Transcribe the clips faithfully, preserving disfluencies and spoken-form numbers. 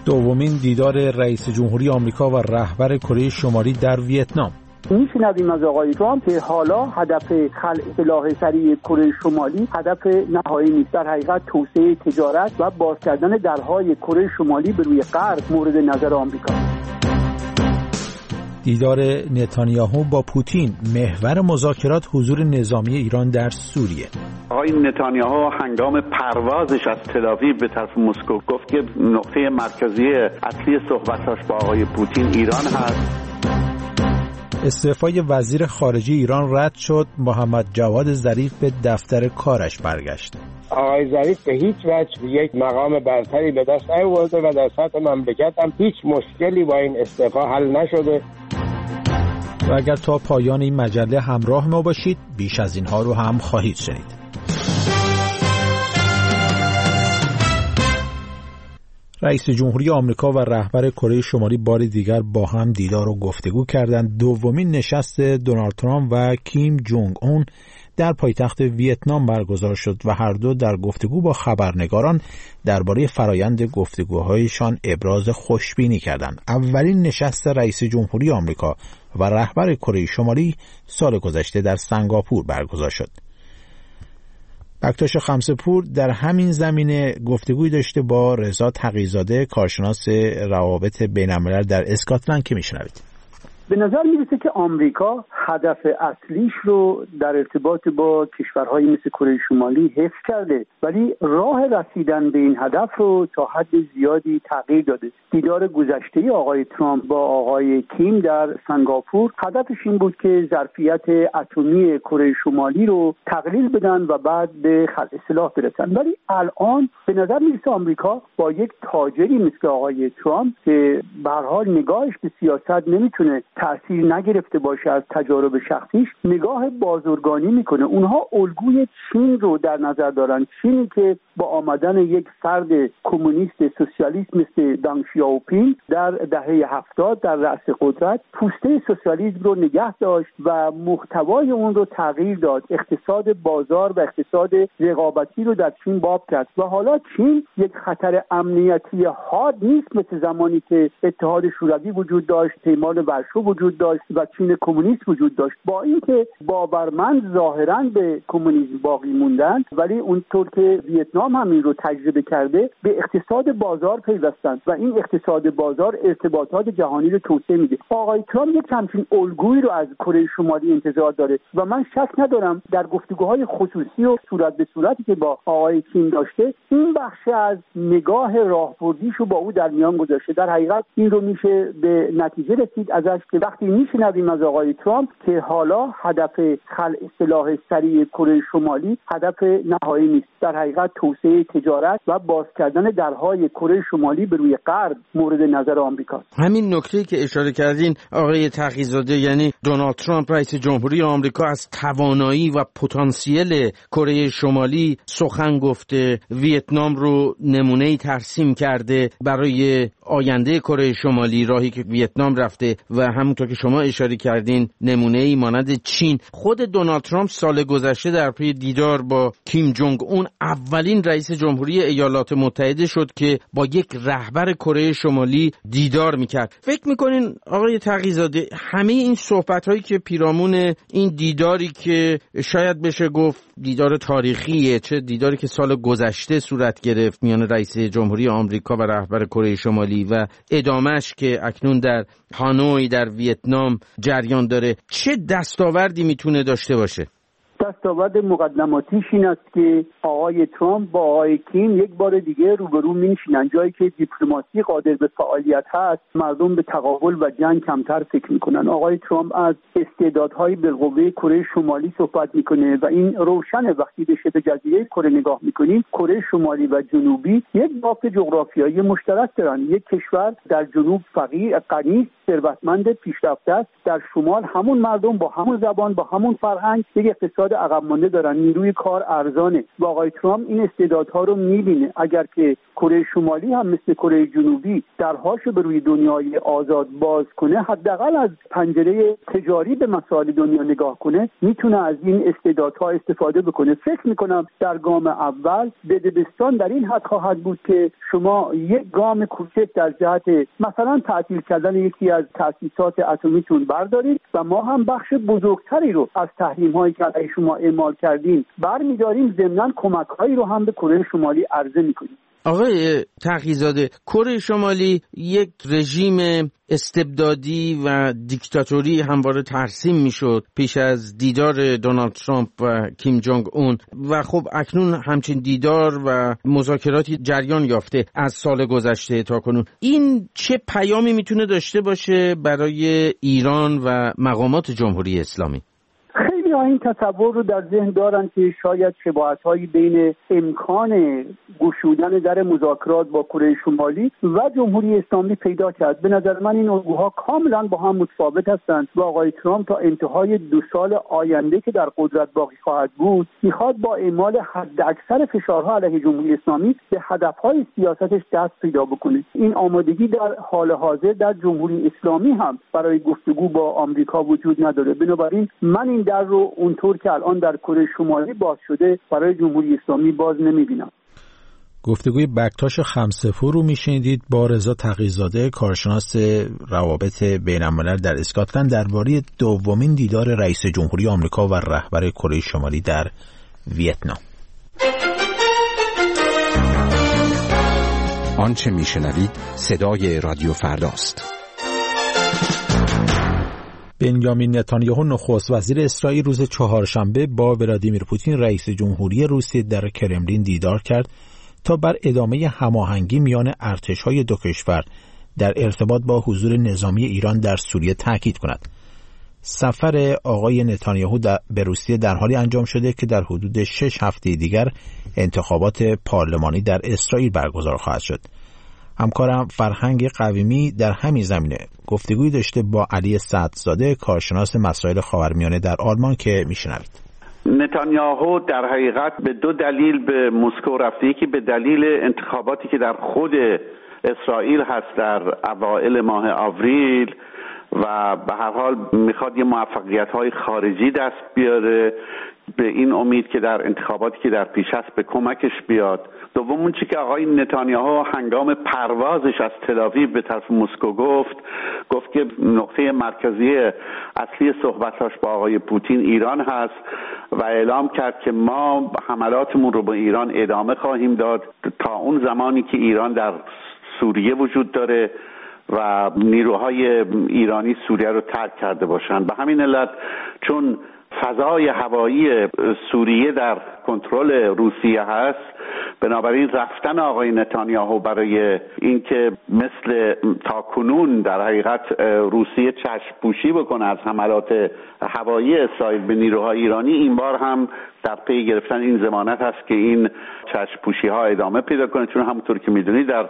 دومین دیدار رئیس جمهوری آمریکا و رهبر کره شمالی در ویتنام. میشنویم از آقای ترامپ که حالا هدف خلع سلاح سریع کره شمالی هدف نهایی نیست، در حقیقت توسعه تجارت و باز کردن درهای کره شمالی به روی غرب مورد نظر آمریکا. دیدار نتانیاهو با پوتین، محور مذاکرات حضور نظامی ایران در سوریه. آقای نتانیاهو هنگام پروازش از تل‌آویو به طرف مسکو گفت که نقطه مرکزی اصلی صحبتاش با آقای پوتین ایران هست. استعفای وزیر خارجه ایران رد شد، محمد جواد ظریف به دفتر کارش برگشت. آقای ظریف به هیچ وجه یک مقام برتری به دست نیاورده و در سطح مملکت هم هیچ مشکلی با این استعفا حل نشده. و اگر تا پایان این مجله همراه ما باشید، بیش از اینها رو هم خواهید شنید. رئیس جمهوری آمریکا و رهبر کره شمالی بار دیگر با هم دیدار و گفتگو کردند. دومین نشست دونالد ترامپ و کیم جونگ اون در پایتخت ویتنام برگزار شد و هر دو در گفتگو با خبرنگاران درباره فرایند گفتگوهایشان ابراز خوشبینی کردند. اولین نشست رئیس جمهوری آمریکا و رهبر کره شمالی سال گذشته در سنگاپور برگزار شد. بکتاش خمسه‌پور در همین زمینه گفتگوی داشته با رضا تقی‌زاده، کارشناس روابط بین‌الملل در اسکاتلند که میشنوید. به نظر میرسه که آمریکا هدف اصلیش رو در ارتباط با کشورهای مثل کره شمالی حفظ کرده، ولی راه رسیدن به این هدف رو تا حد زیادی تغییر داده. دیدار گذشته آقای ترامپ با آقای کیم در سنگاپور هدفش این بود که ظرفیت اتمی کره شمالی رو تقلیل بدن و بعد به خلع سلاح برسن. ولی الان به نظر میرسه آمریکا با یک تاجری مثل آقای ترامپ که به هر حال نگاهش به سیاست نمیتونه تأثیر نگرفته باشه از تجارب شخصیش، نگاه بازرگانی میکنه. اونها الگوی چین رو در نظر دارن، چینی که با آمدن یک فرد کمونیست سوسیالیست مثل دانگ شیائوپینگ در دهه هفتاد در رأس قدرت پوسته سوسیالیسم رو نگه داشت و محتوای اون رو تغییر داد، اقتصاد بازار و اقتصاد رقابتی رو در چین باب کرد و حالا چین یک خطر امنیتی حاد نیست مثل زمانی که اتحاد شوروی وجود داشت، پیمان ورشو وجود داشت و چین کمونیست وجود داشت. با اینکه باورمند ظاهراً به کمونیسم باقی موندن، ولی اونطور که ویتنام هم این رو تجربه کرده به اقتصاد بازار پیوستن و این اقتصاد بازار ارتباطات جهانی رو توسعه میده. آقای ترامپ یک همچین الگویی رو از کره شمالی انتظار داره و من شک ندارم در گفتگوهای خصوصی و صورت به صورتی که با آقای کیم داشته این بخش از نگاه راهبردیش رو با او در میان گذاشته. در حقیقت این رو میشه به نتیجه رسید ازش که وقتی میشنویم از آقای ترامپ که حالا هدف خلع سلاح سریع کره شمالی هدف نهایی نیست، در حقیقت توسعه تجارت و باز کردن درهای کره شمالی به روی غرب مورد نظر آمریکاست. همین نکته که اشاره کردین آقای تقی‌زاده، یعنی دونالد ترامپ رئیس جمهوری آمریکا از توانایی و پتانسیل کره شمالی سخن گفته، ویتنام رو نمونه‌ای ترسیم کرده برای آینده کره شمالی، راهی که ویتنام رفته و همونطور که شما اشاره کردین نمونه‌ای مانند چین. خود دونالد ترامپ سال گذشته در پی دیدار با کیم جونگ اون اولین رئیس جمهوری ایالات متحده شد که با یک رهبر کره شمالی دیدار میکرد. فکر میکنین آقای تقی‌زاده همه این صحبت‌هایی که پیرامون این دیداری که شاید بشه گفت دیدار تاریخیه، چه دیداری که سال گذشته صورت گرفت میان رئیس جمهوری آمریکا و رهبر کره شمالی و ادامهش که اکنون در هانوی در ویتنام جریان داره، چه دستاوردی میتونه داشته باشه؟ دستاورد مقدماتیش این است که آقای ترامپ با آقای کیم یک بار دیگه روبرو می‌نشینن. جایی که دیپلماسی قادر به فعالیت هست، مردم به تقابل و جنگ کمتر فکر میکنن. آقای ترامپ از استعدادهای بالقوه کره شمالی صحبت میکنه و این روشنه. وقتی به شبه جزیره کره نگاه میکنیم، کره شمالی و جنوبی یک بافت جغرافیایی مشترک دارن. یک کشور در جنوب فقیر غنی ثروتمند پیشرفته است، در شمال همون مردم با همون زبان با همون فرهنگ یک اقتصاد عقب مانده دارن، نیروی کار ارزانه و آقای ترامپ این استعدادها رو میبینه. اگر که کره شمالی هم مثل کره جنوبی درهاشو به روی دنیای آزاد باز کنه، حداقل از پنجره تجاری به مسائل دنیا نگاه کنه، میتونه از این استعدادها استفاده بکنه. فکر میکنم در گام اول بدبستان در این حد خواهد بود که شما یک گام کوچک در جهت مثلا تعطیل کردن یکی از تأسیسات اتمیتون بردارید و ما هم بخش بزرگتری رو از تحریم هایی که علیه شما اعمال کردیم برمیداریم، ضمناً کمک هایی رو هم به کره شمالی عرضه میکنیم. آقای تقی‌زاده، کره شمالی یک رژیم استبدادی و دیکتاتوری همواره ترسیم میشد پیش از دیدار دونالد ترامپ و کیم جونگ اون و خب اکنون همچین دیدار و مذاکراتی جریان یافته از سال گذشته تا کنون. این چه پیامی میتونه داشته باشه برای ایران و مقامات جمهوری اسلامی؟ خیلی ها این تصور رو در ذهن دارن که شاید شباهت‌هایی بین امکان گشودن در مذاکرات با کره شمالی و جمهوری اسلامی پیدا کرد. به نظر من این الگوها کاملا با هم متفاوت هستند و آقای ترامپ تا انتهای دو سال آینده که در قدرت باقی خواهد بود میخواد با اعمال حداکثر فشارها علیه جمهوری اسلامی به هدفهای سیاستش دست پیدا بکنه. این آمادگی در حال حاضر در جمهوری اسلامی هم برای گفتگو با آمریکا وجود نداره. بنابراین من این در رو اونطور که الان در کره شمالی باز شده برای جمهوری اسلامی باز نمیبینم. گفتگوی بکتاش خمسه‌پور رو میشنیدید با رضا تقی‌زاده، کارشناس روابط بین‌الملل در اسکاتلند، درباره دومین دیدار رئیس جمهوری آمریکا و رهبر کره شمالی در ویتنام. آنچه میشنوید صدای رادیو فرداست. بنیامین نتانیاهو نخست وزیر اسرائیل روز چهارشنبه با ولادیمیر پوتین رئیس جمهوری روسیه در کرملین دیدار کرد تا بر ادامه هماهنگی میان ارتش‌های دو کشور در ارتباط با حضور نظامی ایران در سوریه تاکید کند. سفر آقای نتانیاهو به روسیه در حالی انجام شده که در حدود شش هفته دیگر انتخابات پارلمانی در اسرائیل برگزار خواهد شد. همکارم فرهنگ قویمی در همین زمینه گفتگوی داشته با علی سعدزاده، کارشناس مسائل خاورمیانه در آلمان، که میشنوید. نتانیاهو در حقیقت به دو دلیل به مسکو رفته. یکی به دلیل انتخاباتی که در خود اسرائیل هست در اوایل ماه آوریل و به هر حال میخواد یه موفقیت‌های خارجی دست بیاره به این امید که در انتخاباتی که در پیش هست به کمکش بیاد. دوم اون چی که آقای نتانیاهو هنگام پروازش از تل‌آویو به طرف مسکو گفت گفت که نقطه مرکزی اصلی صحبتاش با آقای پوتین ایران هست و اعلام کرد که ما حملاتمون رو به ایران ادامه خواهیم داد تا اون زمانی که ایران در سوریه وجود داره و نیروهای ایرانی سوریه رو ترک کرده باشن. به همین علت چون فضای هوایی سوریه در کنترل روسیه هست، بنابراین رفتن آقای نتانیاهو برای اینکه مثل تاکنون در حقیقت روسیه چشم پوشی بکنه از حملات هوایی اسرائیل به نیروهای ایرانی، این بار هم در پی گرفتن این ضمانت هست که این چشم پوشی ها ادامه پیدا کنه. چون همونطور که میدونید در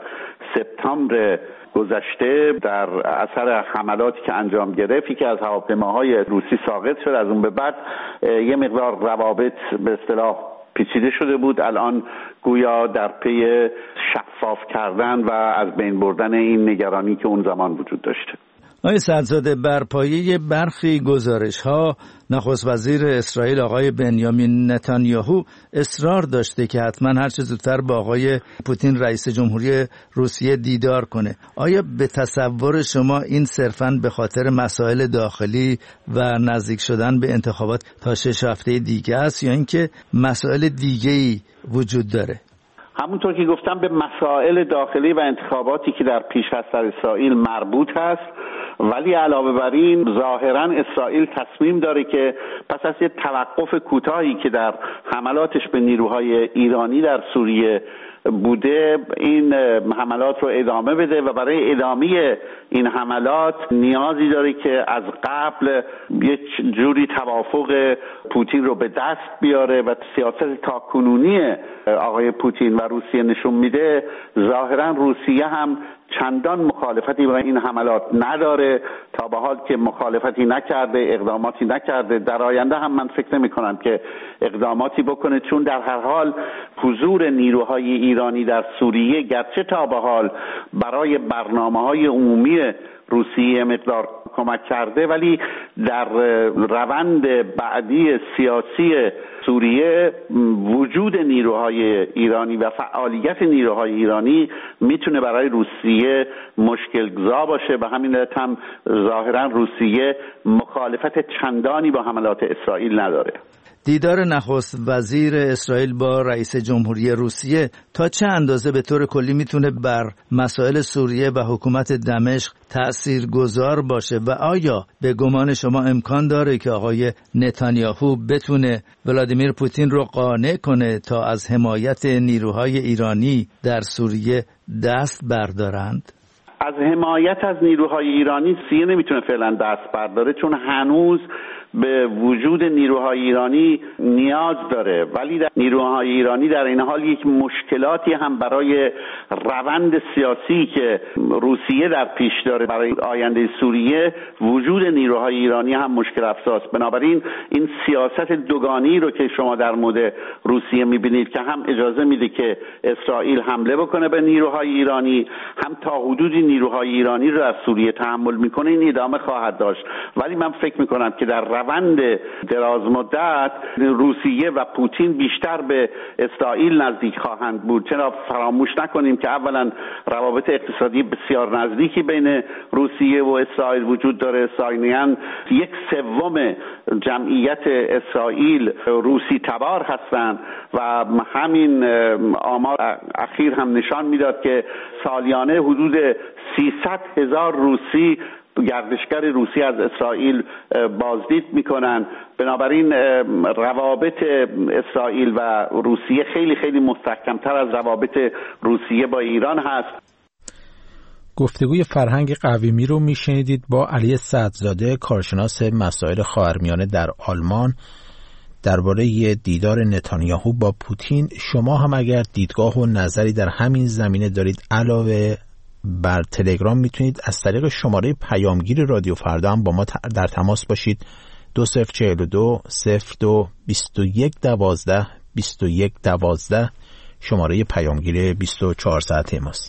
سپتامبر گذشته در اثر حملاتی که انجام گرفت که از هواپیماهای روسی ساقط شد، از اون به بعد یه مقدار روابط به اصطلاح پیچیده شده بود. الان گویا در پی شفاف کردن و از بین بردن این نگرانی که اون زمان وجود داشته. آقای سعدزاده، بر پایه برخی گزارش‌ها نخست وزیر اسرائیل آقای بنیامین نتانیاهو اصرار داشته که حتما هر چه زودتر با آقای پوتین رئیس جمهوری روسیه دیدار کنه. آیا به تصور شما این صرفاً به خاطر مسائل داخلی و نزدیک شدن به انتخابات تا شش هفته دیگه است یا اینکه مسائل دیگه‌ای وجود داره؟ همونطور که گفتم به مسائل داخلی و انتخاباتی که در پیش هست در اسرائیل مربوط هست، ولی علاوه بر این ظاهرا اسرائیل تصمیم داره که پس از یه توقف کوتاهی که در حملاتش به نیروهای ایرانی در سوریه بوده این حملات رو ادامه بده و برای ادامه این حملات نیازی داره که از قبل یک جوری توافق پوتین رو به دست بیاره و سیاست تاکنونی آقای پوتین و روسیه نشون میده ظاهرا روسیه هم چندان مخالفتی با این حملات نداره، تا به حال که مخالفتی نکرده، اقداماتی نکرده. در آینده هم من فکر نمی کنم که اقداماتی بکنه، چون در هر حال حضور نیروهای ایرانی در سوریه گرچه تا به حال برای برنامه‌های عمومی روسیه مقدار کمک کرده، ولی در روند بعدی سیاسی سوریه وجود نیروهای ایرانی و فعالیت نیروهای ایرانی میتونه برای روسیه مشکل‌زا باشه. به همین علت هم ظاهرا روسیه مخالفت چندانی با حملات اسرائیل نداره. دیدار نخست وزیر اسرائیل با رئیس جمهوری روسیه تا چه اندازه به طور کلی میتونه بر مسائل سوریه و حکومت دمشق تأثیرگذار باشه و آیا به گمان شما امکان داره که آقای نتانیاهو بتونه ولادیمیر پوتین رو قانع کنه تا از حمایت نیروهای ایرانی در سوریه دست بردارند؟ از حمایت از نیروهای ایرانی سیه نمیتونه فعلا دست برداره، چون هنوز به وجود نیروهای ایرانی نیاز داره، ولی در نیروهای ایرانی در این حال یک مشکلاتی هم برای روند سیاسی که روسیه در پیش داره برای آینده سوریه، وجود نیروهای ایرانی هم مشکل افزاست. بنابراین این سیاست دوگانی رو که شما در مورد روسیه میبینید که هم اجازه میده که اسرائیل حمله بکنه به نیروهای ایرانی، هم تا حدودی نیروهای ایرانی رو از سوریه تحمل میکنه، این ادامه خواهد داشت. ولی من فکر میکنم که در روند دراز مدت روسیه و پوتین بیشتر به اسرائیل نزدیک خواهند بود، چرا فراموش نکنیم که اولا روابط اقتصادی بسیار نزدیکی بین روسیه و اسرائیل وجود داره. ثانیاً یک سوم جمعیت اسرائیل روسی تبار هستند و همین آمار اخیر هم نشان میداد که سالیانه حدود سیصد هزار روسی گردشگر روسی از اسرائیل بازدید میکنن. بنابراین روابط اسرائیل و روسیه خیلی خیلی مستحکمتر از روابط روسیه با ایران هست. گفتگوی فرهنگ قویمی رو میشنیدید با علی سعدزاده، کارشناس مسائل خاورمیانه در آلمان، درباره دیدار نتانیاهو با پوتین. شما هم اگر دیدگاه و نظری در همین زمینه دارید، علاوه بر تلگرام میتونید از طریق شماره پیامگیر رادیو فردا هم با ما در تماس باشید. دو صفر چهل و دو صفر دو بیست و یک دوازده بیست و یک دوازده شماره پیامگیر بیست و چهار ساعته ماست.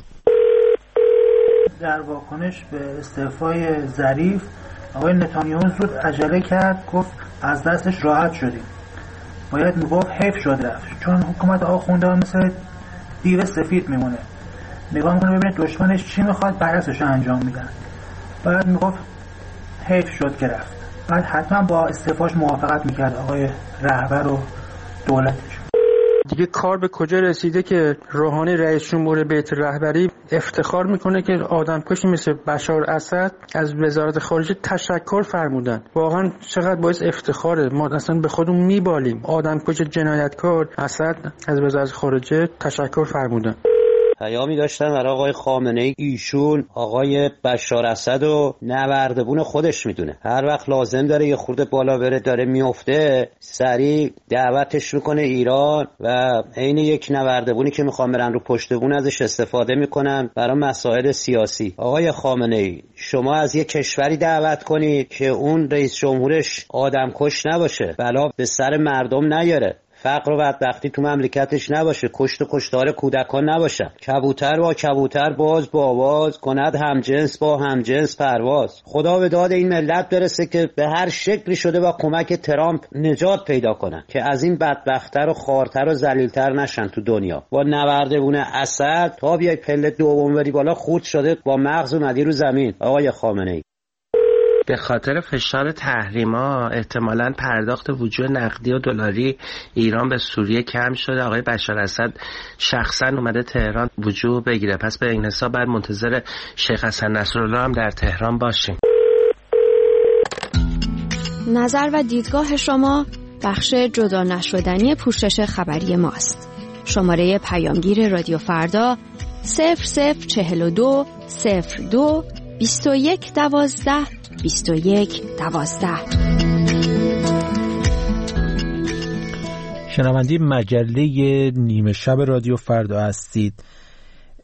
در واکنش به استعفای ظریف، آقای نتانیاهو زود عجله کرد، گفت از دستش راحت شدیم. باید میگفت حیف شد رفت، چون حکومت آخونده مثل دیو سفید میمونه، نگاه میکنه ببینه دشمنش چی میخواد، برعکسش رو انجام میدن. باید میگفت حیف شد که رفت. بعد حتما با استعفاش موافقت میکرد آقای رهبر و دولتش. دیگه کار به کجا رسیده که روحانی رئیس جمهور بیت رهبری افتخار میکنه که آدمکشی مثل بشار اسد از وزارت خارجه تشکر فرمودن. واقعا چقدر باعث افتخاره. ما اصلا به خودمون میبالیم. آدمکش جنایتکار اسد از وزارت خارجه تشکر فرمودن. پیامی داشتن برای آقای خامنه‌ای، ایشون آقای بشار اسد و نوردبون خودش میدونه، هر وقت لازم داره یه خورده بالا بره داره میفته، سریع دعوتش میکنه ایران و عین یک نوردبونی که میخوان برن رو پشت بون ازش استفاده میکنن برای مسائل سیاسی. آقای خامنه‌ای، شما از یه کشوری دعوت کنید که اون رئیس جمهورش آدمکش نباشه، بلا به سر مردم نیاره، فقر و بدبختی تو مملکتش نباشه، کشت و کشتار کودکان نباشن، کبوتر با کبوتر باز با باز کند همجنس با همجنس پرواز. خدا به داد این ملت برسه که به هر شکلی شده با کمک ترامپ نجات پیدا کنن که از این بدبختتر و خوارتر و ذلیلتر نشن تو دنیا. با نوردبون اسد تا بیای پله دوم بری بالا خورد شده با مغز اومدی رو زمین. آقای خامنه‌ای، به خاطر فشار تحریما احتمالاً پرداخت وجوه نقدی و دلاری ایران به سوریه کم شده. آقای بشار اسد شخصا اومده تهران وجوه بگیره، پس به این حساب بعد منتظر شیخ حسن نصرالله هم در تهران باشیم. نظر و دیدگاه شما بخش جدا نشدنی پوشش خبری ماست. شماره پیامگیر رادیو فردا صفر صفر چهل و دو صفر دو بیست و یک دوازده بیست و یک دوازده. شنونده مجله نیمه شب رادیو فردا هستید.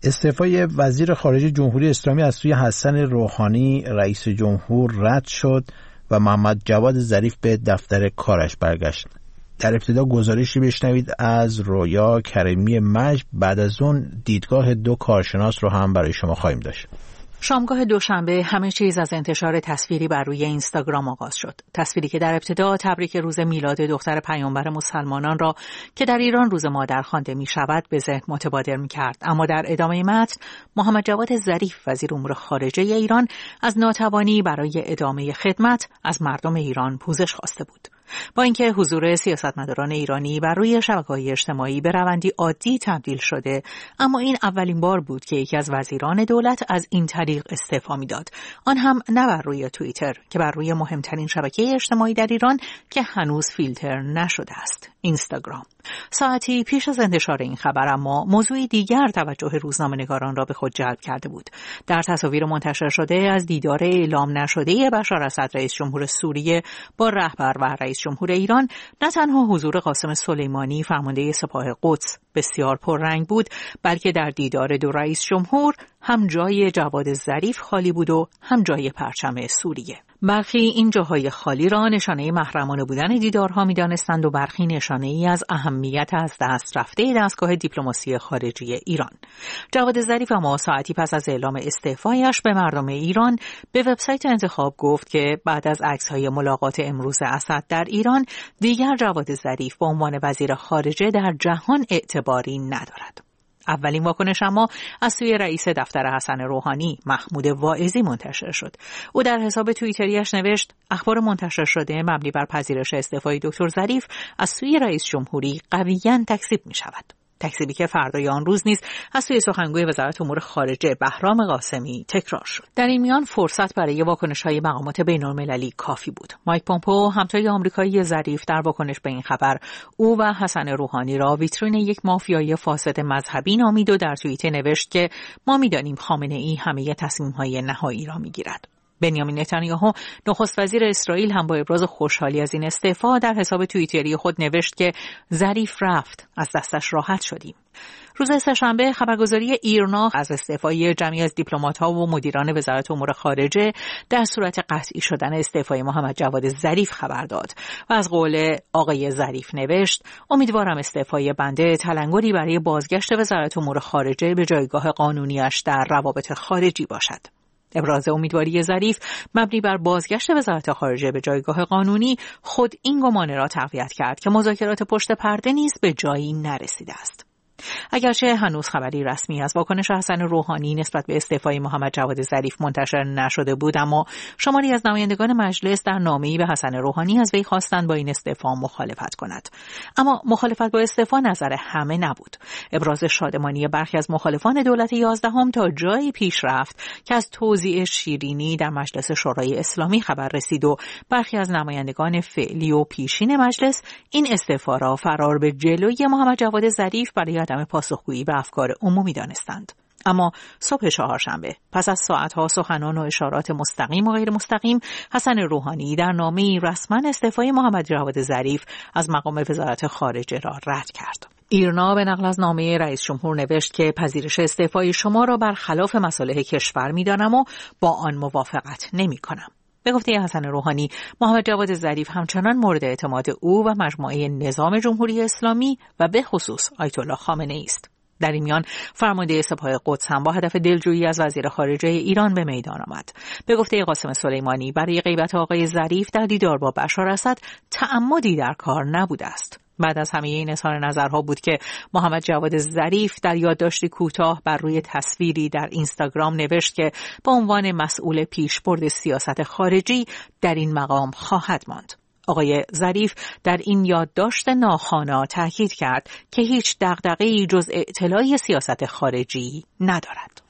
استعفای وزیر خارجه جمهوری اسلامی از سوی حسن روحانی رئیس جمهور رد شد و محمد جواد ظریف به دفتر کارش برگشت. در ابتدا گزارشی بشنوید از رویا کریمی مجد، بعد از اون دیدگاه دو کارشناس رو هم برای شما خواهیم داشت. شامگاه دوشنبه همه چیز از انتشار تصویری بر روی اینستاگرام آغاز شد. تصویری که در ابتدا تبریک روز میلاد دختر پیامبر مسلمانان را که در ایران روز مادر خوانده می شود به ذهن متبادر می کرد. اما در ادامه متن محمد جواد ظریف وزیر امور خارجه ایران از ناتوانی برای ادامه خدمت از مردم ایران پوزش خواسته بود. با اینکه حضور سیاستمداران ایرانی بر روی شبکه‌های اجتماعی به روندی عادی تبدیل شده، اما این اولین بار بود که یکی از وزیران دولت از این طریق استعفا می‌داد. آن هم نه بر روی توییتر که بر روی مهمترین شبکه اجتماعی در ایران که هنوز فیلتر نشده است، اینستاگرام. ساعتی پیش از انتشار این خبر اما موضوعی دیگر توجه روزنامه‌نگاران را به خود جلب کرده بود. در تصاویر منتشر شده از دیدار اعلام نشده بشار اسد رئیس جمهور سوریه با رهبر و رئیس جمهور ایران، نه تنها حضور قاسم سلیمانی فرمانده سپاه قدس بسیار پررنگ بود، بلکه در دیدار دو رئیس جمهور هم جای جواد ظریف خالی بود و هم جای پرچم سوریه. برخی این جاهای خالی را نشانه محرمانه بودن دیدارها می‌دانستند و برخی نشانه ای از اهمیت از دست رفته دستگاه دیپلماسی خارجی ایران. جواد ظریف اما ساعتی پس از اعلام استعفایش به مردم ایران به وبسایت انتخاب گفت که بعد از عکس‌های ملاقات امروز اسد در ایران دیگر جواد ظریف به عنوان وزیر خارجه در جهان اعتباری ندارد. اولین واکنش اما از سوی رئیس دفتر حسن روحانی محمود واعظی منتشر شد. او در حساب توییتریش نوشت: اخبار منتشر شده مبنی بر پذیرش استعفای دکتر ظریف از سوی رئیس جمهوری قویاً تکذیب می شود. تکذیبی که فردای آن روز نیز از سوی سخنگوی وزارت امور خارجه بهرام قاسمی تکرار شد. در این میان فرصت برای واکنش‌های مقامات بین‌المللی کافی بود. مایک پومپئو همتای آمریکایی ظریف در واکنش به این خبر او و حسن روحانی را ویترین یک مافیای فاسد مذهبی نامید و در توییت نوشت که ما می‌دانیم خامنه‌ای همه تصمیم‌های نهایی را می‌گیرد. بنیامین نتانیاهو نخست وزیر اسرائیل هم با ابراز خوشحالی از این استعفا در حساب توییتری خود نوشت که ظریف رفت، از دستش راحت شدیم. روز سه‌شنبه خبرگزاری ایرنا از استعفای جمعی از دیپلمات‌ها و مدیران وزارت امور خارجه در صورت قطعی شدن استعفای محمد جواد ظریف خبر داد و از قول آقای ظریف نوشت: امیدوارم استعفای بنده تلنگری برای بازگشت وزارت امور خارجه به جایگاه قانونیش در روابط خارجی باشد. ابراز امیدواری ظریف مبنی بر بازگشت وزارت خارجه به جایگاه قانونی خود این گمان را تقویت کرد که مذاکرات پشت پرده نیز به جایی نرسیده است. اگرچه هنوز خبری رسمی از واکنش حسن روحانی نسبت به استعفای محمد جواد ظریف منتشر نشده بود، اما شماری از نمایندگان مجلس در نامه‌ای به حسن روحانی از وی خواستند با این استعفا مخالفت کند. اما مخالفت با استعفا نظر همه نبود. ابراز شادمانی برخی از مخالفان دولت یازدهم تا جایی پیش رفت که از توزیع شیرینی در مجلس شورای اسلامی خبر رسید و برخی از نمایندگان فعلی و پیشین مجلس این استعفا را فرار به جلوی محمد جواد ظریف برای عدم پاسخگویی به افکار عمومی دانستند. اما صبح چهارشنبه پس از ساعتها سخنان و اشارات مستقیم و غیر مستقیم، حسن روحانی در نامه‌ای رسما استعفای محمد جواد ظریف از مقام وزارت خارجه را رد کرد. ایرنا به نقل از نامه رئیس جمهور نوشت که پذیرش استعفای شما را برخلاف مصالح کشور می‌دانم و با آن موافقت نمی‌کنم. به گفته حسن روحانی، محمد جواد ظریف همچنان مورد اعتماد او و مجموعه نظام جمهوری اسلامی و به خصوص آیت الله خامنه‌ای است. در این میان فرمانده سپاه قدس هم با هدف دلجویی از وزیر خارجه ایران به میدان آمد. به گفته قاسم سلیمانی، برای غیبت آقای ظریف در دیدار با بشار اسد تعمدی در کار نبوده است. بعد از همه این اظهار نظرها بود که محمد جواد ظریف در یادداشتی کوتاه بر روی تصویری در اینستاگرام نوشت که به عنوان مسئول پیشبرد سیاست خارجی در این مقام خواهد ماند. آقای ظریف در این یادداشت ناخوانا تاکید کرد که هیچ دغدغه‌ای جز اطلاع سیاست خارجی ندارد.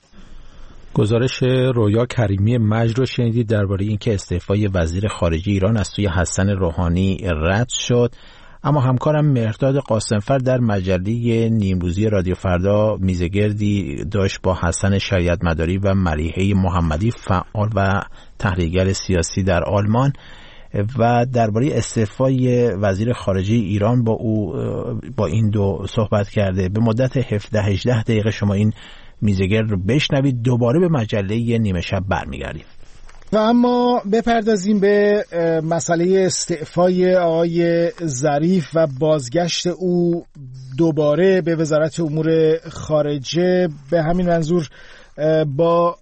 گزارش رویا کریمی مجد رو شنیدید درباره اینکه استعفای وزیر خارجه ایران از سوی حسن روحانی رد شد. اما همکارم مهرداد قاسمفر در مجله نیمروزی رادیو فردا میزگردی داشت با حسن شریعت مداری و ملیحه محمدی، فعال و تحلیلگر سیاسی در آلمان، و درباره استعفای وزیر خارجه ایران با او با این دو صحبت کرده. به مدت هفده هجده دقیقه شما این میزگر رو بشنوید. دوباره به مجله نیمه شب برمیگردیم. و اما بپردازیم به مسئله استعفای آقای ظریف و بازگشت او دوباره به وزارت امور خارجه. به همین منظور با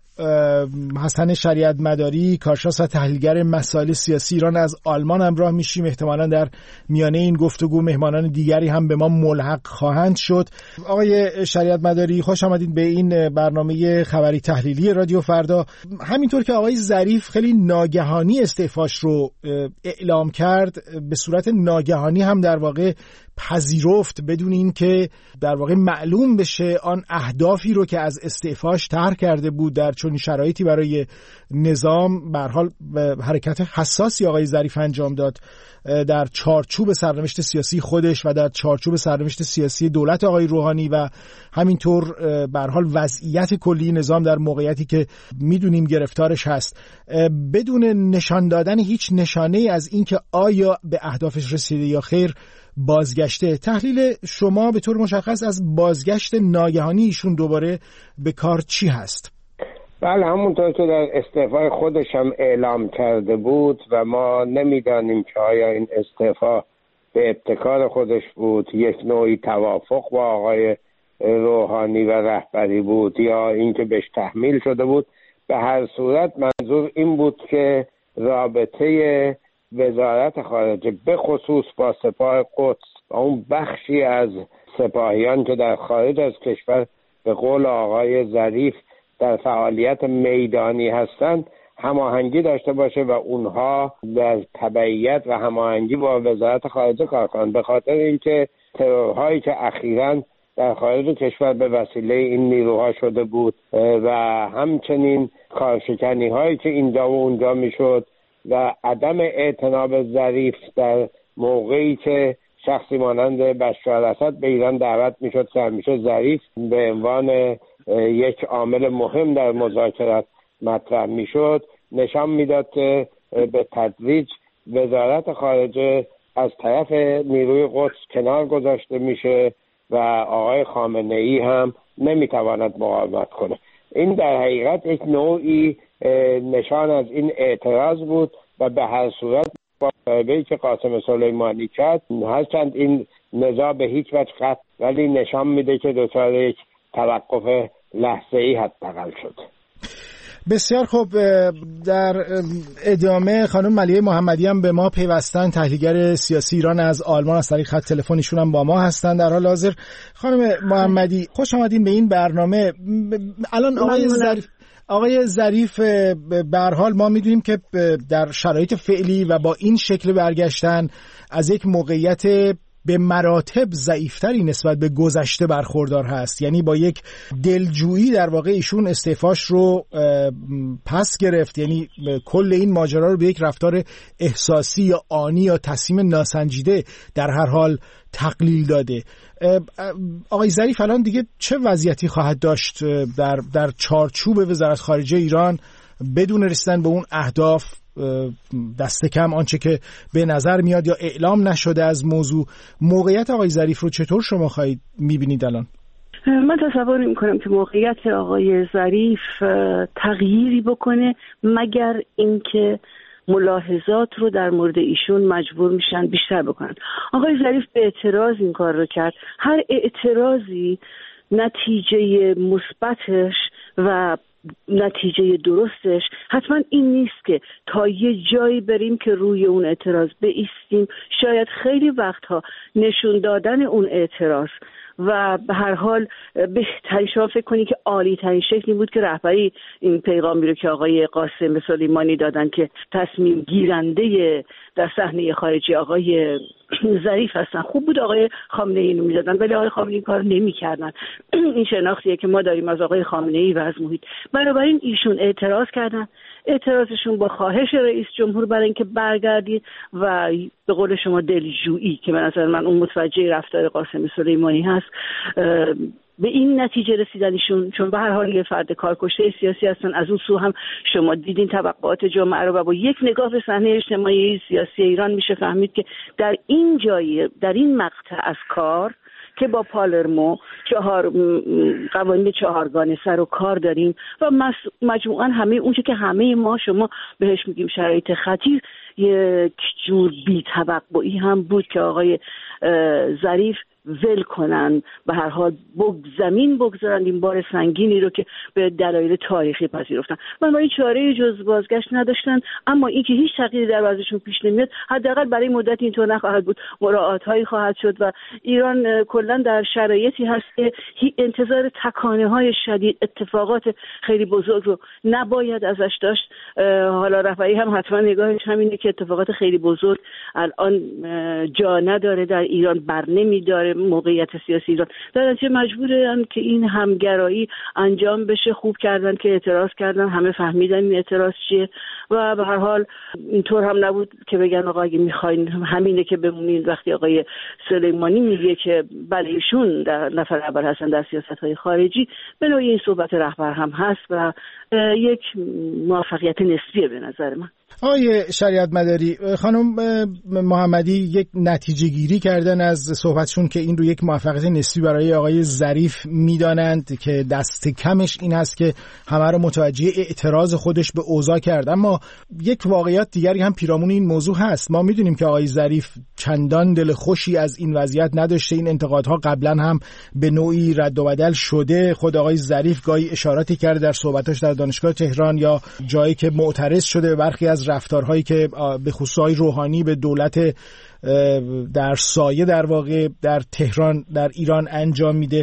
حسن شریعت مداری، کارشناس و تحلیلگر مسائل سیاسی ایران از آلمان همراه میشیم. احتمالاً در میانه این گفتگو مهمانان دیگری هم به ما ملحق خواهند شد. آقای شریعت مداری، خوش آمدید به این برنامه خبری تحلیلی رادیو فردا. همینطور که آقای ظریف خیلی ناگهانی استعفاش رو اعلام کرد، به صورت ناگهانی هم در واقع پذیرفت بدون این که در واقع معلوم بشه آن اهدافی رو که از استعفاش طرح کرده بود در چنین شرایطی برای نظام. به هر حال حرکت حساسی آقای ظریف انجام داد در چارچوب سرنوشت سیاسی خودش و در چارچوب سرنوشت سیاسی دولت آقای روحانی و همینطور به هر حال وضعیت کلی نظام در موقعیتی که میدونیم گرفتارش هست، بدون نشان دادن هیچ نشانه از اینکه آیا به اهدافش رسیده یا خیر بازگشته. تحلیل شما به طور مشخص از بازگشت ناگهانی ایشون دوباره به کار چی هست؟ بله، همونطور که در استعفای خودش هم اعلام کرده بود و ما نمیدانیم که آیا این استعفا به ابتکار خودش بود، یک نوعی توافق با آقای روحانی و رهبری بود یا اینکه بهش تحمیل شده بود. به هر صورت منظور این بود که رابطه وزارت خارجه به خصوص با سپاه قدس و اون بخشی از سپاهیان که در خارج از کشور به قول آقای ظریف در فعالیت میدانی هستند هماهنگی داشته باشه و اونها در تبعیت و هماهنگی با وزارت خارجه کار کنند، به خاطر اینکه ترورهایی که اخیراً در خارج کشور به وسیله این نیروها شده بود و همچنین کارشکنی هایی که اینجا و اونجا میشد و عدم اعتناب ظریف در موقعی که شخصی مانند بشار اسد به ایران دعوت میشد که همیشه ظریف به عنوان یک عامل مهم در مذاکرات مطرح میشد، نشان میداد که به تدریج وزارت خارجه از طرف نیروی قدس کنار گذاشته میشه و آقای خامنه ای هم نمیتواند مقاومت کنه. این در حقیقت یک نوعی نشان از این اعتراض بود و به هر صورت با مصاحبه‌ای که قاسم سلیمانی کرد، هرچند این نزاع به هیچ وجه قطع ولی نشان میده که دچار یک توقف لحظه‌ای حداقل شد. بسیار خوب. در ادامه خانم ملیحه محمدی هم به ما پیوستن، تحلیلگر سیاسی ایران از آلمان، از طریق خط تلفنیشون هم با ما هستن در حال حاضر. خانم محمدی، خوش آمدین به این برنامه. الان آقای ظریف آقای ظریف به هر حال ما میدونیم که در شرایط فعلی و با این شکل برگشتن از یک موقعیت به مراتب ضعیفتری نسبت به گذشته برخوردار هست، یعنی با یک دلجویی در واقع ایشون استعفاش رو پس گرفت، یعنی کل این ماجرا رو به یک رفتار احساسی یا آنی یا تصمیم ناسنجیده در هر حال تقلیل داده. آقای ظریف الان دیگه چه وضعیتی خواهد داشت در در چارچوب وزارت خارجه ایران بدون رسیدن به اون اهداف، دست کم آنچه که به نظر میاد یا اعلام نشده از موضوع؟ موقعیت آقای ظریف رو چطور شما خواهید میبینید الان؟ من تصور میکنم که موقعیت آقای ظریف تغییری بکنه مگر اینکه ملاحظات رو در مورد ایشون مجبور میشن بیشتر بکنن. آقای ظریف به اعتراض این کار رو کرد. هر اعتراضی نتیجه مثبتش و نتیجه درستش حتما این نیست که تا یه جایی بریم که روی اون اعتراض بایستیم. شاید خیلی وقتها نشون دادن اون اعتراض و به هر حال بهترین شما فکر کنید که عالی ترین شکلی بود که رهبری این پیغامی رو که آقای قاسم سلیمانی دادن که تصمیم گیرنده در صحنه خارجی آقای ظریف هستن. خوب بود آقای خامنه ای اینو میدادن ولی آقای خامنه ای این کار نمیکردن. این شناختیه که ما داریم از آقای خامنه ای و از محیط. بنابراین ایشون اعتراض کردن. اعتراضشون با خواهش رئیس جمهور برای اینکه برگردید و به قول شما دلجویی که به نظر من اون متوجه رفتار قاسم سلیمانی هست به این نتیجه رسیدنشون، چون به هر حال یه فرد کارکشته سیاسی هستن. از اون سو هم شما دیدین توقعات جامعه رو و با یک نگاه به صحنه اجتماعی سیاسی ایران میشه فهمید که در این جایی، در این مقطع از کار که با پالرمو چهار قوانین چهارگانه سر و کار داریم و مجموعاً همه اونچه که همه ما شما بهش میگیم شرایط خطیر یک جور بی‌توقعی هم بود که آقای ظریف ول کنن، به هر حال زمین بگذارن این بار سنگینی رو که به دلایل تاریخی پذیرفتن. بنابراین چاره جز بازگشت نداشتن، اما اینکه هیچ تغییری در وضعشون پیش نمیاد حداقل برای مدت اینطور نخواهد بود، مراعات هایی خواهد شد و ایران کلا در شرایطی هست که انتظار تکانه های شدید، اتفاقات خیلی بزرگ رو نباید ازش داشت. حالا رفعی هم حتما نگاهش همینه که اتفاقات خیلی بزرگ الان جا نداره در ایران، بر نمیداره موقعیت سیاسی ایران، در نتیجه مجبورن که این همگرایی انجام بشه. خوب کردن که اعتراض کردن، همه فهمیدن این اعتراض چیه و به هر حال اینطور هم نبود که بگن آقا اگه میخواین همینه که بمونین. وقتی آقای سلیمانی میگه که بله ایشون در نفر اول هستن در سیاست‌های خارجی، به نوعی این صحبت رهبر هم هست و یک موفقیت نسبیه به نظر من. آقای شریعت مداری، خانم محمدی یک نتیجه گیری کردن از صحبتشون که این رو یک موفقیت نسبی برای آقای ظریف میدانند که دست کمش این هست که همه رو متوجه اعتراض خودش به اوضاع کرد. اما یک واقعیت دیگری هم پیرامون این موضوع هست. ما میدونیم که آقای ظریف چندان دل خوشی از این وضعیت نداشته. این انتقادها قبلا هم به نوعی رد و بدل شده. خود آقای ظریف گاهی اشاراتی کرده در صحبتاش در دانشگاه تهران یا جایی که معترض شده برخی از رفتارهایی که به خصوص آقای روحانی به دولت در سایه در واقع در تهران در ایران انجام میده.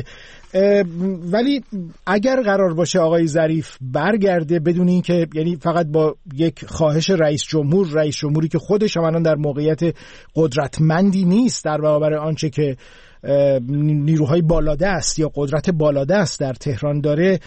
ولی اگر قرار باشه آقای ظریف برگرده بدون این که یعنی فقط با یک خواهش رئیس جمهور رئیس جمهوری که خودش الان در موقعیت قدرتمندی نیست در برابر آنچه که نیروهای بالادست یا قدرت بالادست در تهران داره،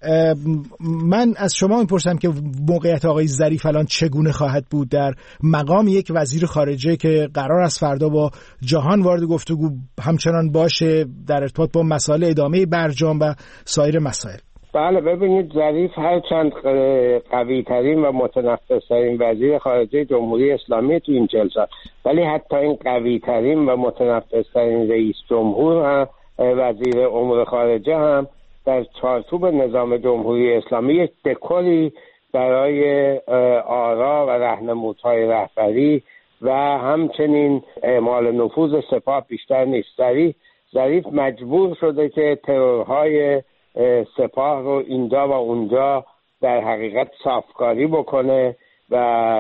من از شما میپرسم که موقعیت آقای ظریف الان چگونه خواهد بود در مقام یک وزیر خارجه که قرار است فردا با جهان وارد گفتگو همچنان باشه در ارتباط با مسائل ادامه برجام و سایر مسائل؟ بله ببینید، ظریف هرچند قوی ترین و متنفس ترین وزیر خارجه جمهوری اسلامی تو این چهل سال، ولی حتی این قوی ترین و متنفس ترین رئیس جمهور هم وزیر امور خارجه هم در چارچوب نظام جمهوری اسلامی یک دکوری برای آرا و راهنمودهای رهبری و همچنین اعمال نفوذ سپاه بیشتر نیست. ظریف ظریف مجبور شده که ترورهای سپاه رو اینجا و اونجا در حقیقت صافکاری بکنه و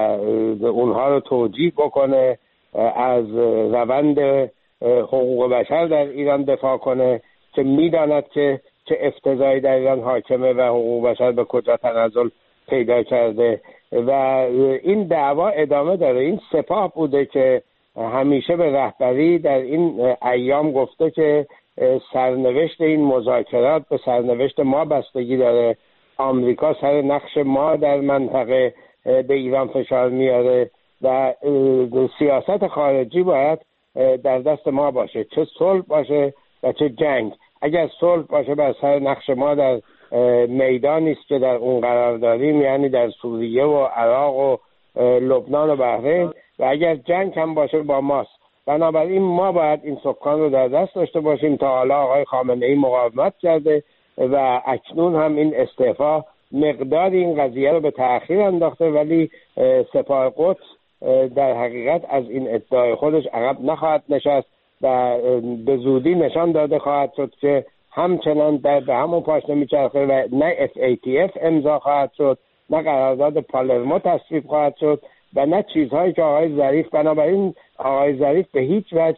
اونها رو توجیه بکنه، از روند حقوق بشر در ایران دفاع کنه که میداند که چه افتضاحی در ایران حاکمه و حقوق بشر به کجا تنزل پیدا کرده و این دعوا ادامه داره. این سپاه بوده که همیشه به رهبری در این ایام گفته که سرنوشت این مذاکرات به سرنوشت ما بستگی داره، آمریکا سر نقش ما در منطقه به ایران فشار میاره و سیاست خارجی باید در دست ما باشه، چه صلح باشه و چه جنگ. اگر صلح باشه بر سر نقش ما در میدانی است که در اون قرار داریم، یعنی در سوریه و عراق و لبنان و بحرین، و اگر جنگ هم باشه با ماست. بنابراین ما باید این سکان رو در دست داشته باشیم. تا حالا آقای خامنه‌ای مقاومت کرده و اکنون هم این استعفا مقدار این قضیه رو به تأخیر انداخته، ولی سپاه قدس در حقیقت از این ادعای خودش عقب نخواهد نشست و به زودی نشان داده خواهد شد که همچنان در به همون پاشنه میچرخه و نه اف ای تی اف امضا خواهد شد، نه قرارداد پالرمو تصویب خواهد شد و نه چیزهایی که آقای ظریف، بنابراین آقای ظریف به هیچ وجه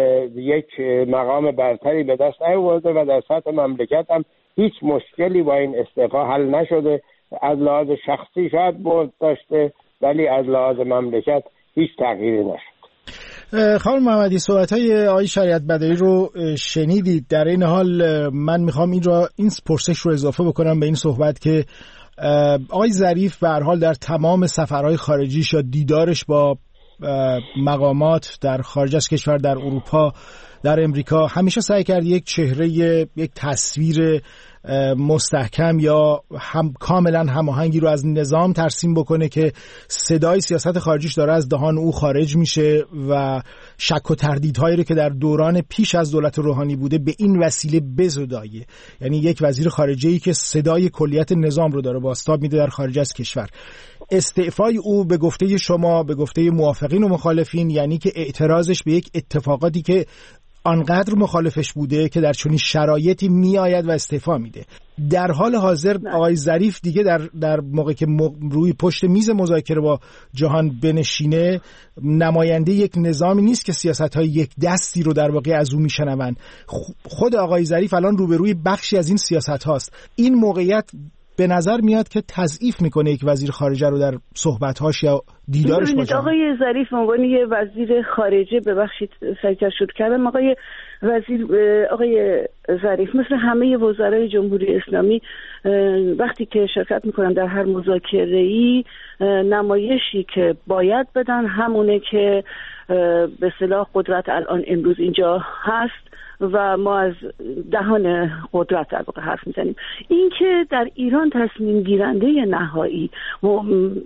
یک مقام برتری به دست نیاورده و در سطح مملکت هم هیچ مشکلی با این استعفا حل نشده. از لحاظ شخصی شاید برد داشته ولی از لحاظ مملکت هیچ تغییری نشد. خانم محمدی، صحبت‌های آقای شریعت مداری رو شنیدید. در این حال من میخوام این را این پرسش رو اضافه بکنم به این صحبت که آقای ظریف به هر حال در تمام سفرهای خارجیش یا دیدارش با مقامات در خارج از کشور در اروپا در امریکا همیشه سعی کرد یک چهره، یک تصویر مستحکم یا هم کاملا هماهنگی رو از نظام ترسیم بکنه که صدای سیاست خارجیش داره از دهان او خارج میشه و شک و تردیدهایی رو که در دوران پیش از دولت روحانی بوده به این وسیله بزدایه. یعنی یک وزیر خارجه‌ای که صدای کلیت نظام رو داره بازتاب میده در خارج از کشور. استعفای او به گفته شما، به گفته موافقین و مخالفین، یعنی که اعتراضش به یک اتفاقاتی که آنقدر مخالفش بوده که در چنین شرایطی میآید و استعفا میده. در حال حاضر آقای ظریف دیگه در در موقعی که روی پشت میز مذاکره با جهان بنشینه، نماینده یک نظامی نیست که سیاست‌های یک دستی رو در واقع از او میشنون. خود آقای ظریف الان روبروی بخشی از این سیاست هاست. این موقعیت به نظر میاد که تضعیف میکنه یک وزیر خارجه رو در صحبت‌هاش یا دیدارش با جهان. آقای ظریف عنوان یه وزیر خارجه، ببخشید سریعتر شد کردم، آقای وزیر آقای ظریف مثل همه وزرای جمهوری اسلامی وقتی که شرکت میکنن در هر مذاکره‌ای، نمایشی که باید بدن همونه که به اصطلاح قدرت الان امروز اینجا هست و ما از دهان قدرت در واقع حرف میزنیم. این که در ایران تصمیم گیرنده نهایی و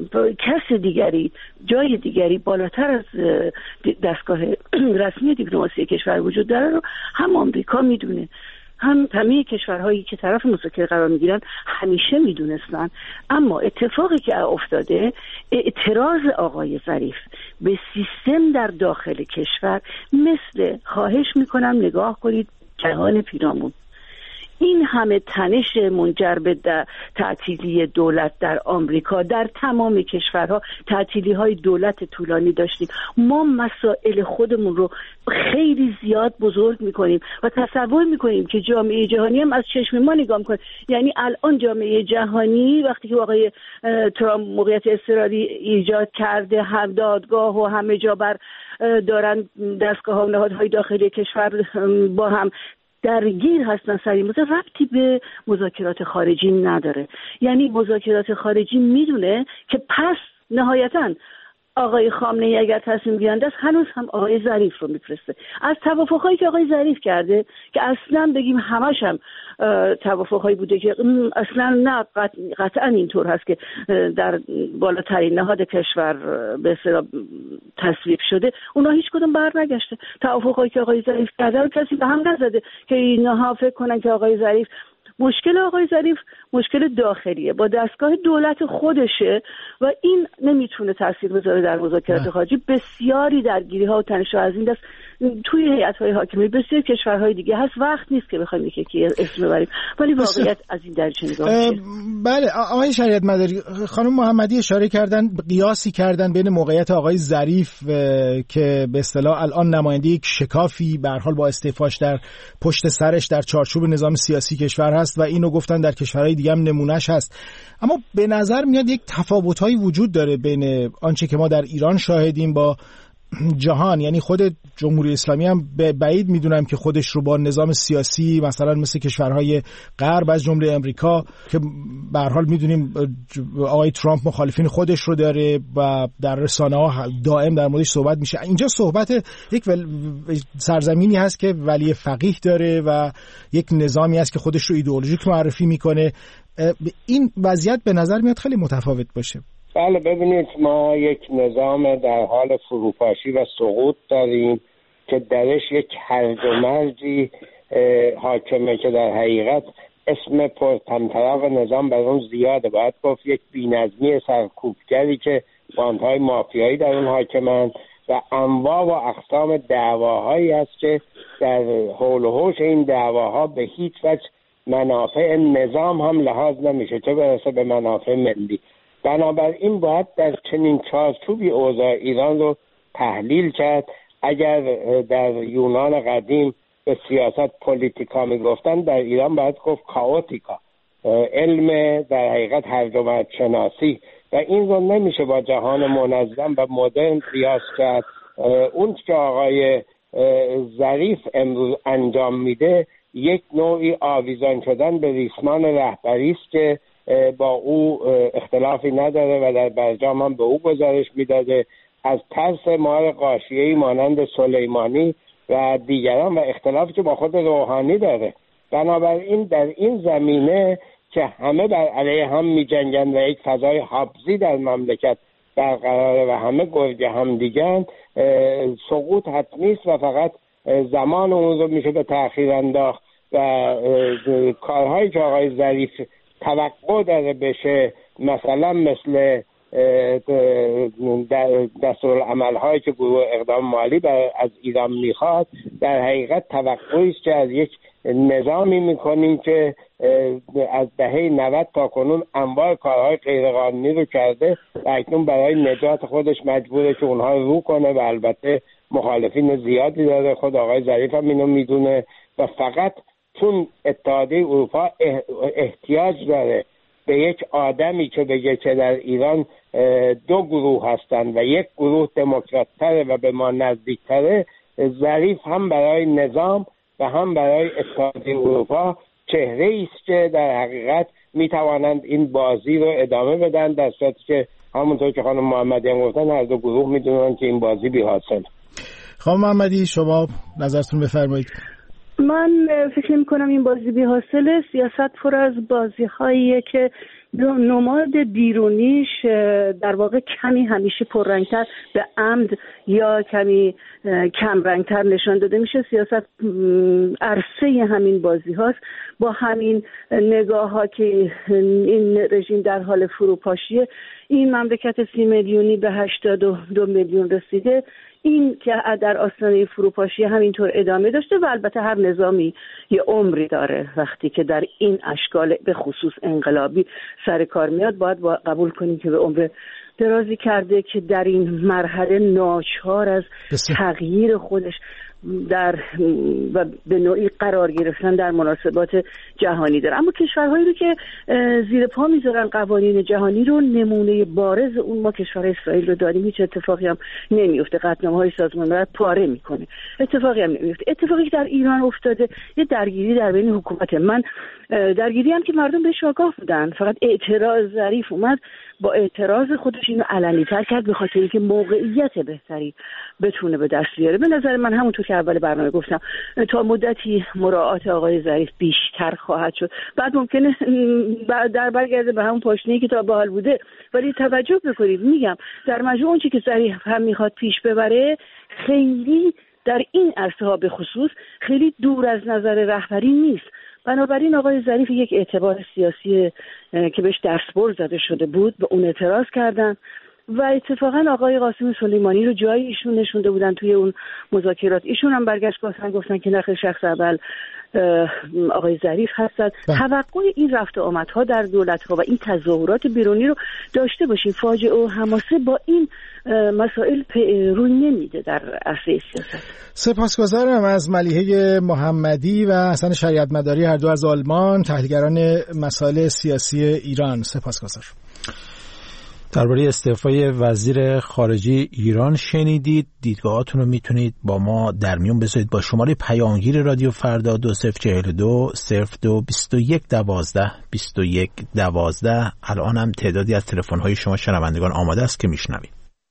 کس دیگری، جای دیگری بالاتر از دستگاه رسمی دیپلماسی کشور وجود داره رو هم آمریکا میدونه، هم همه کشورهایی که طرف مذاکره قرار میگیرن همیشه میدونستن. اما اتفاقی که افتاده، اعتراض آقای ظریف به سیستم در داخل کشور، مثل خواهش میکنم نگاه کنید جهان پیرامون، این همه تنش منجر به تعطیلی دولت در آمریکا، در تمام کشورها تعطیلی های دولت طولانی داشتیم. ما مسائل خودمون رو خیلی زیاد بزرگ میکنیم و تصور میکنیم که جامعه جهانی هم از چشم ما نگاه میکنه. یعنی الان جامعه جهانی وقتی که آقای ترامپ موقعیت اضطراری ایجاد کرده، هم دادگاه و همه جا بر دارن دستگاه ها و نهادهای داخلی کشور با هم درگیر هستن سری، مثلا ربطی به مذاکرات خارجی نداره. یعنی مذاکرات خارجی میدونه که پس نهایتاً آقای خامنه‌ای اگر تصمیم گیرنده است هنوز هم آقای ظریف رو میفرسته. از توافقایی که آقای ظریف کرده که اصلا بگیم همش هم توافقایی بوده که اصلا نه قطعا اینطور هست که در بالاترین نهاد کشور به اصطلاح تصویب شده، اونا هیچ کدوم بر نگشته. توافقایی که آقای ظریف کرده رو کسی به هم نزده که اینها فکر کنن که آقای ظریف، مشکل آقای ظریف مشکل داخلیه با دستگاه دولت خودشه و این نمیتونه تاثیر بذاره در مذاکرات خارجی. بسیاری درگیری ها و تنش از این دست توی هیئت‌های حاکمه بسیار کشورهای دیگه هست. وقت نیست که بخوایم یکی یکی اسم ببریم، ولی واقعیت از این درجه نگاه میشه. بله آقای شریعت مداری، خانم محمدی اشاره کردن، قیاسی کردن بین موقعیت آقای ظریف که به اصطلاح الان نماینده یک شکافی به هر حال با استعفاش در پشت سرش در چارچوب نظام سیاسی کشور هست و اینو گفتن در کشورهای دیگه هم نمونهش هست. اما به نظر میاد یک تفاوت‌هایی وجود داره بین آنچه که ما در ایران شاهدیم با جهان. یعنی خود جمهوری اسلامی هم بعید میدونم که خودش رو با نظام سیاسی مثلا مثل کشورهای غرب از جمله امریکا که به هر حال میدونیم آقای ترامپ مخالفین خودش رو داره و در رسانه‌ها دائم در موردش صحبت میشه. اینجا صحبت یک سرزمینی هست که ولی فقیه داره و یک نظامی هست که خودش رو ایدئولوژیک معرفی میکنه. این وضعیت به نظر میاد خیلی متفاوت باشه. بله ببینید، ما یک نظام در حال فروپاشی و سقوط داریم که درش یک هرج و مرجی حاکمه که در حقیقت اسم پرطمطراق نظام بر اون زیاده. باید گفت یک بی‌نظمی سرکوبگری که باندهای مافیایی در اون حاکمن و انواع و اقسام دعواهایی هست که در حول و حوش این دعواها به هیچ وجه منافع نظام هم لحاظ نمیشه، چه برسه به منافع ملی. بنابراین باید در چنین چارچوبی اوضاع ایران رو تحلیل کرد. اگر در یونان قدیم به سیاست پولیتیکا میگفتن، در ایران باید گفت کائوتیکا، علم در حقیقت هرج و مرج شناسی، و این رو نمیشه با جهان منظم و مدرن قیاس کرد. اون که آقای ظریف امروز انجام میده یک نوعی آویزان شدن به ریسمان رهبری است که با او اختلافی نداره و در برجام هم به او گزارش میداده. از ترس مار غاشیه‌ای مانند سلیمانی و دیگران و اختلافی که با خود روحانی داره. بنابراین در این زمینه که همه بر علیه هم می جنگن و یک فضای حبسی در مملکت برقراره و همه گرگ هم دیگن، سقوط حتمی است و فقط زمان اون رو میشه به تأخیر انداخت و کارهایی که آقای ظریف توقع داره بشه، مثلا مثل دستورالعمل هایی که گروه اقدام مالی از ایران میخواد، در حقیقت توقعی است که از یک نظامی میکنیم که از دهه نود تا کنون انواع کارهای غیرقانونی رو کرده و اکنون برای نجات خودش مجبوره که اونها رو کنه و البته مخالفین زیادی داره. خود آقای ظریف هم اینو میدونه و فقط چون اتحادیه اروپا احتیاج داره به یک آدمی که بگه که در ایران دو گروه هستند و یک گروه دموکرات تره و به ما نزدیک تره، ظریف هم برای نظام و هم برای اتحادیه اروپا چهره است که در حقیقت میتوانند این بازی رو ادامه بدن، در صورتی که همونطور که خانم محمدی هم گفتن هر دو گروه میدونن که این بازی بی حاصل. خانم محمدی شما نظرتون بفرمایید. من فکر می‌کنم این بازی بی حاصله. سیاست پر از بازی‌هاییه که نماد بیرونیش در واقع کمی همیشه پررنگتر به عمد یا کمی کم رنگتر نشان داده میشه. سیاست عرصه همین بازی هاست. با همین نگاه ها که این رژیم در حال فروپاشیه، این مملکت سی میلیونی به هشتاد و دو میلیون رسیده، این که در آستانه فروپاشی همینطور ادامه داشته و البته هر نظامی یه عمری داره. وقتی که در این اشکال به خصوص انقلابی سر کار میاد باید با قبول کنیم که به عمر درازی کرده که در این مرحله ناچار از تغییر خودش در و به نوعی قرار گرفتن در مناسبات جهانی داره. اما کشورهایی رو که زیر پا میذارن قوانین جهانی رو، نمونه بارز اون ما کشور اسرائیل رو داریم. هیچ اتفاقی هم نمیفته، قطعنامه‌های سازمان ملل پاره میکنه، اتفاقی هم نمیفته. اتفاقی که در ایران افتاده یه درگیری در بین حکومت، من درگیری هم که مردم بهش آگاه بودن، فقط اعتراض ظریف اومد با اعتراض خودش اینو علنی‌تر کرد به خاطر اینکه موقعیت بهتری بتونه به دست بیاره. به نظر من همونطور که اول برنامه گفتم تا مدتی مراعات آقای ظریف بیشتر خواهد شد. بعد ممکنه در برگرده به همون پاشنه‌ای که تا به حال بوده، ولی توجه بکنید، میگم در مجموع اون چیزی که ظریف هم میخواد پیش ببره خیلی در این عرصه ها به خصوص خیلی دور از نظر رهبری نیست. بنابراین آقای ظریف یک اعتبار سیاسی که بهش دستبر زده شده بود به اون اعتراض کردن و اتفاقا آقای قاسم سلیمانی رو جایی ایشون نشونده بودن توی اون مذاکرات. ایشون هم برگشت گفتن گفتن که نخیر شخص اول آقای ظریف هستن. توقع این رفت و آمدها در دولت‌ها و این تظاهرات بیرونی رو داشته باشیم. فاجعه و حماسه با این مسائل روی نمیده در عرصه سیاست. سپاسگزارم از ملیحه محمدی و حسن شریعت مداری، هر دو از آلمان، تحلیلگران مسائل سیاسی ایران. سپاسگزار. درباره استعفای وزیر خارجه ایران شنیدید. دیدگاهاتون رو میتونید با ما در میون بذارید با شماره پیامگیر رادیو فردا دو صفر چهل دو صفر دو بیست و یک دوازده بیست و یک دوازده. الان هم تعدادی از تلفن‌های شما شنوندگان آماده است که میشنوید.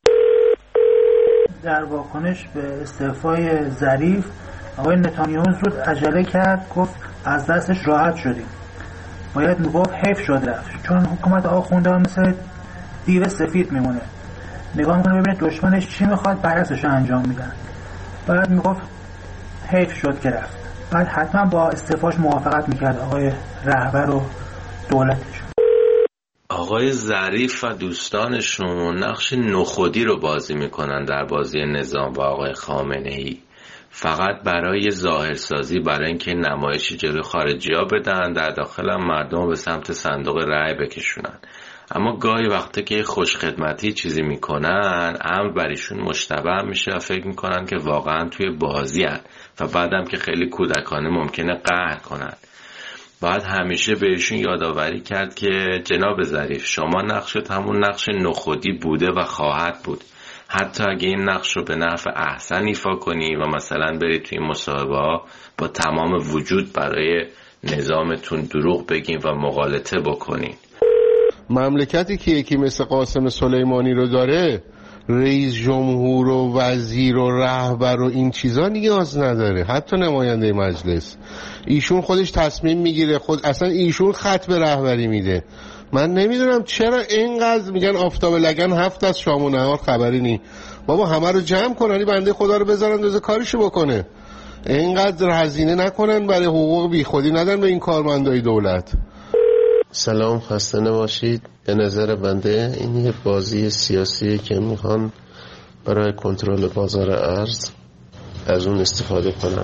در واکنش به استعفای ظریف، آقای نتانیاهو زود عجله کرد، گفت از دستش راحت شدیم. باید میگفت حیف شد رفت، چون حکومت آخونده مثل دیو سفید میمونه، نگاه میکنه ببینه دشمنش چی میخواد برعکسش انجام میدن. بعد میگفت حیف شد که رفت. بعد حتما با استعفاش موافقت میکرد آقای رهبر و دولتش. آقای ظریف و دوستانشون نقش نخودی رو بازی میکنن در بازی نظام و آقای خامنه‌ای، فقط برای ظاهرسازی، برای اینکه نمایشی جلوی خارجی‌ها بدن، در داخل هم مردم به سمت صندوق رأی بکشونن. اما گاهی وقتی که خوشخدمتی چیزی میکنن، امر بریشون مشتبه میشه و فکر میکنن که واقعا توی بازی هن و بعدم که خیلی کودکانه ممکنه قهر کنن. باید همیشه بهشون یادآوری کرد که جناب ظریف، شما نقشت همون نقش نخودی بوده و خواهد بود. حتی اگه این نقش رو به نفع احسن ایفا کنی و مثلا بری توی مصاحبه ها با تمام وجود برای نظامتون دروغ بگین و مغالطه بکنین. مملکتی که یکی مثل قاسم سلیمانی رو داره رئیس جمهور و وزیر و رهبر و این چیزا نیاز نداره، حتی نماینده مجلس. ایشون خودش تصمیم میگیره، خود اصلا ایشون خط به رهبری میده. من نمیدونم چرا اینقدر میگن آفتاب لگن هفت از شام و نهار خبری نی. بابا همه رو جمع کنن، بنده خدا رو بذارن دوزه کارشو بکنه. اینقدر هزینه نکنن برای حقوق بی خودی ندن به این کارمندای دولت. سلام، خسته نباشید. به نظر بنده این یه بازی سیاسیه که میخوان برای کنترل بازار ارز از اون استفاده کنن.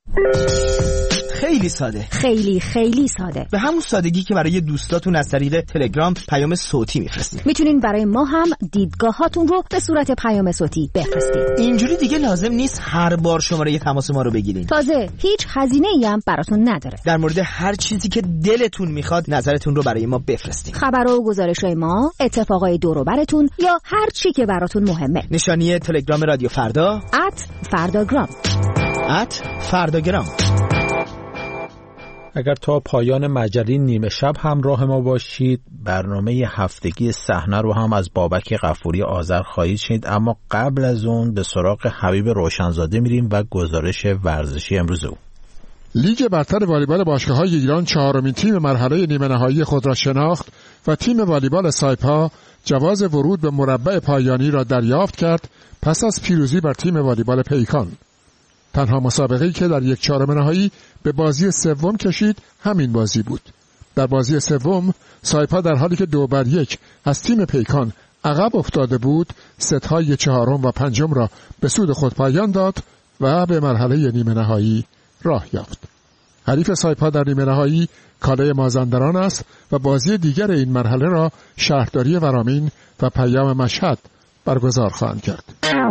خیلی ساده، خیلی خیلی ساده، به همون سادگی که برای دوستاتون از طریق تلگرام پیام صوتی میفرستید. میتونین برای ما هم دیدگاه هاتون رو به صورت پیام صوتی بفرستید. اینجوری دیگه لازم نیست هر بار شماره تماس ما رو بگیرین. تازه هیچ هزینه ای هم براتون نداره. در مورد هر چیزی که دلتون میخواد نظرتون رو برای ما بفرستید. خبر و گزارش‌های ما، اتفاقای دور و براتون یا هر چی که براتون مهمه. نشانی تلگرام رادیو فردا ات فرداگرام ات فرداگرام. اگر تا پایان مجله نیمه شب همراه ما باشید، برنامه هفتگی صحنه رو هم از بابک غفوری آذر خواهید شنید، اما قبل از اون به سراغ حبیب روشنزاده میریم و گزارش ورزشی امروز او. لیگ برتر والیبال باشگاه‌های ایران چهارمین تیم مرحله نیمه نهایی خود را شناخت و تیم والیبال سایپا جواز ورود به مربع پایانی را دریافت کرد پس از پیروزی بر تیم والیبال پیکان. تنها مسابقه‌ای که در یک چهارم نهایی به بازی سوم کشید همین بازی بود. در بازی سوم سایپا در حالی که دو بر یک از تیم پیکان عقب افتاده بود، ست‌های چهارم و پنجم را به سود خود پایان داد و به مرحله نیمه نهایی راه یافت. حریف سایپا در نیمه نهایی کالای مازندران است و بازی دیگر این مرحله را شهرداری ورامین و پیام مشهد برگزار خواهند کرد.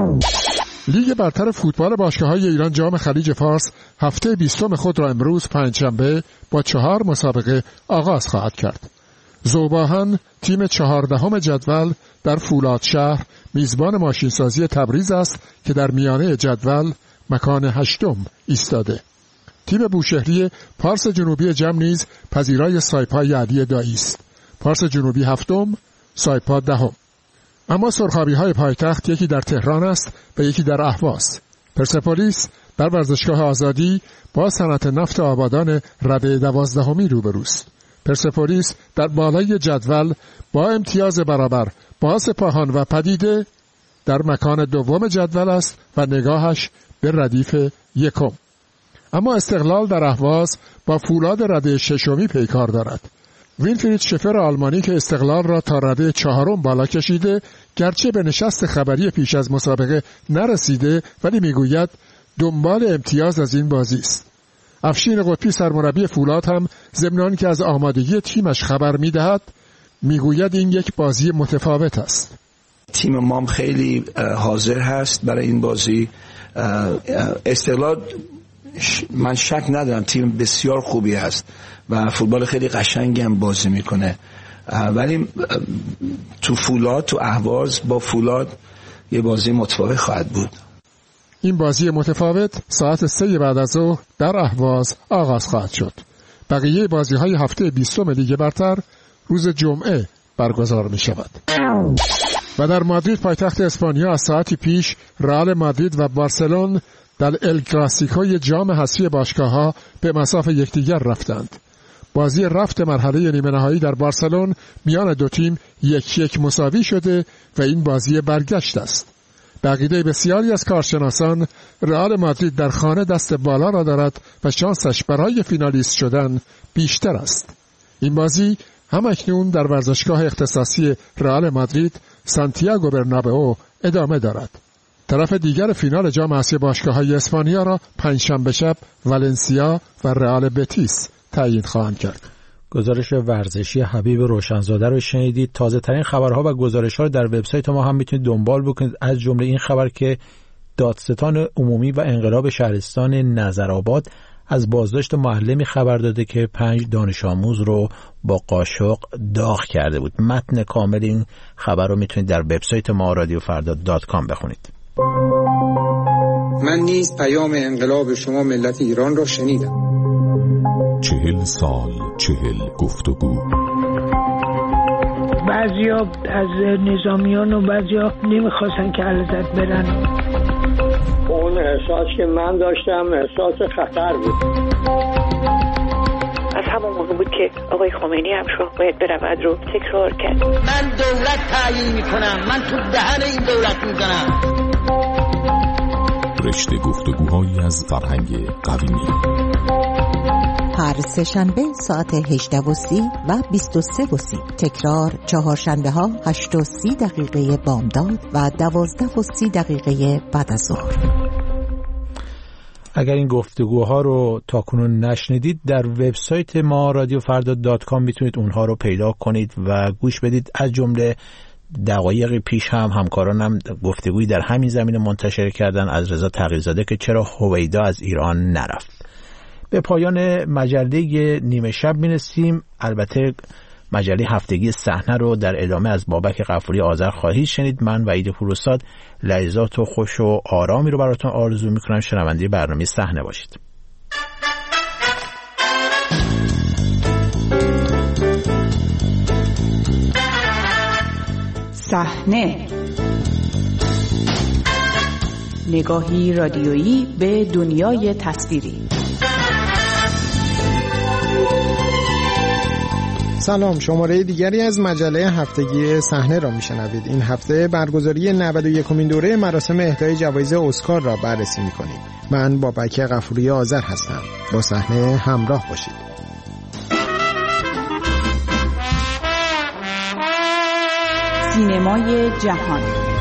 لیگ برتر فوتبال باشگاه‌های ایران جام خلیج فارس هفته بیستم خود را امروز پنجشنبه با چهار مسابقه آغاز خواهد کرد. ذوباهن تیم چهاردهم جدول در فولاد شهر میزبان ماشینسازی تبریز است که در میانه جدول مکان هشتم ایستاده. تیم بوشهری پارس جنوبی جم نیز پذیرای سایپای علی دایی است. پارس جنوبی هفتم، سایپا دهم. اما سرخابی‌های پایتخت یکی در تهران است و یکی در اهواز. پرسپولیس در ورزشگاه آزادی با صنعت نفت آبادان رده دوازدهمی روبروست. پرسپولیس در بالای جدول با امتیاز برابر با سپاهان و پدیده در مکان دوم جدول است و نگاهش به ردیف یکم. اما استقلال در اهواز با فولاد رده ششمی پیکار دارد. وینفرید شفر آلمانی که استقلال را تا رده چهارم بالا کشیده، گرچه به نشست خبری پیش از مسابقه نرسیده، ولی میگوید دنبال امتیاز از این بازی است. افشین قطبی سرمربی فولاد هم ضمن که از آمادگی تیمش خبر میدهد، میگوید این یک بازی متفاوت است. تیم مام خیلی حاضر هست برای این بازی. استقلال من شک ندارم تیم بسیار خوبی هست و فوتبال خیلی قشنگی هم بازی میکنه، ولی تو فولاد تو اهواز با فولاد یه بازی متفاوت خواهد بود. این بازی متفاوت ساعت سه بعد از ظهر در اهواز آغاز خواهد شد. بقیه بازی های هفته بیستم لیگ برتر روز جمعه برگزار می شود. و در مادرید پایتخت اسپانیا از ساعتی پیش رئال مادرید و بارسلون در ال کلاسیکوی جام حذفی باشگاه‌ها به مساف یکدیگر رفتند. بازی رفت مرحله نیمه نهایی در بارسلون میان دو تیم یک یک مساوی شده و این بازی برگشت است. به عقیده بسیاری از کارشناسان رئال مادرید در خانه دست بالا را دارد و شانسش برای فینالیست شدن بیشتر است. این بازی همکنون در ورزشگاه اختصاصی رئال مادرید سانتیاگو برنابئو ادامه دارد. طرف دیگر فینال جام حذفی باشگاه‌های اسپانیا را پنجشنبه شب والنسیا و رئال بتیس تعیین خواهند کرد. گزارش ورزشی حبیب روشنزاده رو شنیدید. تازه ترین خبرها و گزارش‌ها رو در وبسایت ما هم میتونید دنبال بکنید، از جمله این خبر که دادستان عمومی و انقلاب شهرستان نظرآباد از بازداشت معلمی خبر داده که پنج دانش آموز رو با قاشق داغ کرده بود. متن کامل این خبر رو میتونید در وبسایت ما رادیو فردا دات کام بخونید. من نیز پیام انقلاب شما ملت ایران را شنیدم. چهل سال چهل گفتگو. بعضیا از نظامیان و بعضیا نمیخواستن که علیزاده برن. اون احساس که من داشتم احساس خطر بود. از همون موقع بود که آقای خامنه‌ای هم شاه باید برود رو تکرار کرد. من دولت تعیین میکنم، من تو دهن این دولت میزنم. رشته گفتگوهایی از فرهنگ قویمی. هر سه شنبه ساعت هجده و سی و بیست و سه و سی. تکرار چهارشنبه ها هشت و سی دقیقه بامداد و دوازده و سی دقیقه بعد از ظهر. اگر این گفتگوها رو تاکنون نشنیدید، در وبسایت ما رادیو فردا دات کام میتونید اونها رو پیدا کنید و گوش بدید. از جمله دقایقی پیش هم همکارانم گفتگویی در همین زمینه منتشر کردن از رضا تغییرزاده که چرا هویدا از ایران نرفت. به پایان مجله نیمه شب میرسیم. البته مجله هفتگی صحنه رو در ادامه از بابک غفوری آذر خواهید شنید. من وحید پوروستاد لحظات و خوش و آرامی رو براتون آرزو میکنم. شنونده برنامه صحنه باشید. صحنه، نگاهی رادیویی به دنیای تصویری. سلام، شماره دیگری از مجله هفتگی صحنه را میشنوید. این هفته برگزاری نود و یکمین دوره مراسم اهدای جوایز اسکار را بررسی میکنیم. من بابک غفوری آذر هستم. با صحنه همراه باشید. سینمای جهان.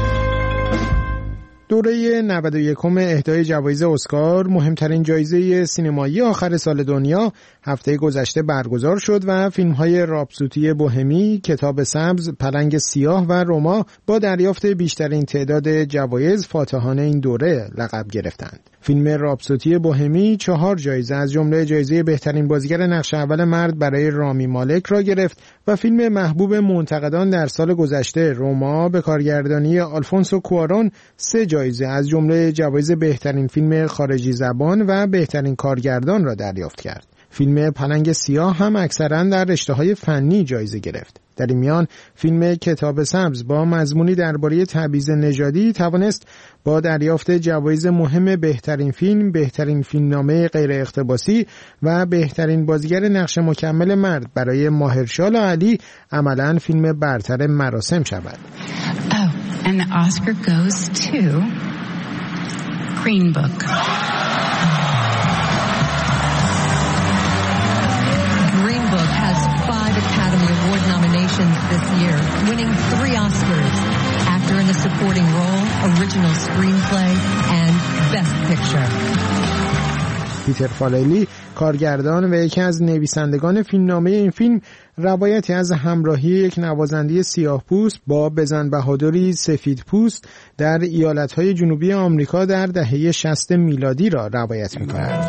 دوره نود و یکم اهدای جوایز اسکار، مهمترین جایزه سینمایی آخر سال دنیا، هفته گذشته برگزار شد و فیلم‌های راپسودی بوهمی، کتاب سبز، پلنگ سیاه و روما با دریافت بیشترین تعداد جوایز فاتحان این دوره لقب گرفتند. فیلم راپسودی بوهمی چهار جایزه از جمله جایزه بهترین بازیگر نقش اول مرد برای رامی مالک را گرفت و فیلم محبوب منتقدان در سال گذشته روما به کارگردانی آلفونسو کوارون سه جایزه از جمله جوایز بهترین فیلم خارجی زبان و بهترین کارگردان را دریافت کرد. فیلم پلنگ سیاه هم اکثراً در رشته‌های فنی جایزه گرفت. در این میان فیلم کتاب سبز با مضمونی درباره تبعیض نژادی توانست با دریافت جوایز مهم بهترین فیلم، بهترین فیلمنامه غیر اقتباسی و بهترین بازیگر نقش مکمل مرد برای ماهرشال علی عملاً فیلم برتر مراسم شود. Oh, and the Oscar goes to Green Book. Green Book has five Academy Award nominations this year, winning three Oscars: actor in a supporting role, original screenplay, and Best Picture. پیتر فاللی، کارگردان و یکی از نویسندگان فیلمنامه این فیلم، روایتی از همراهی یک نوازنده سیاه‌پوست با بزن بهادری سفیدپوست در ایالت‌های جنوبی آمریکا در دهه شصت میلادی را روایت می‌کند.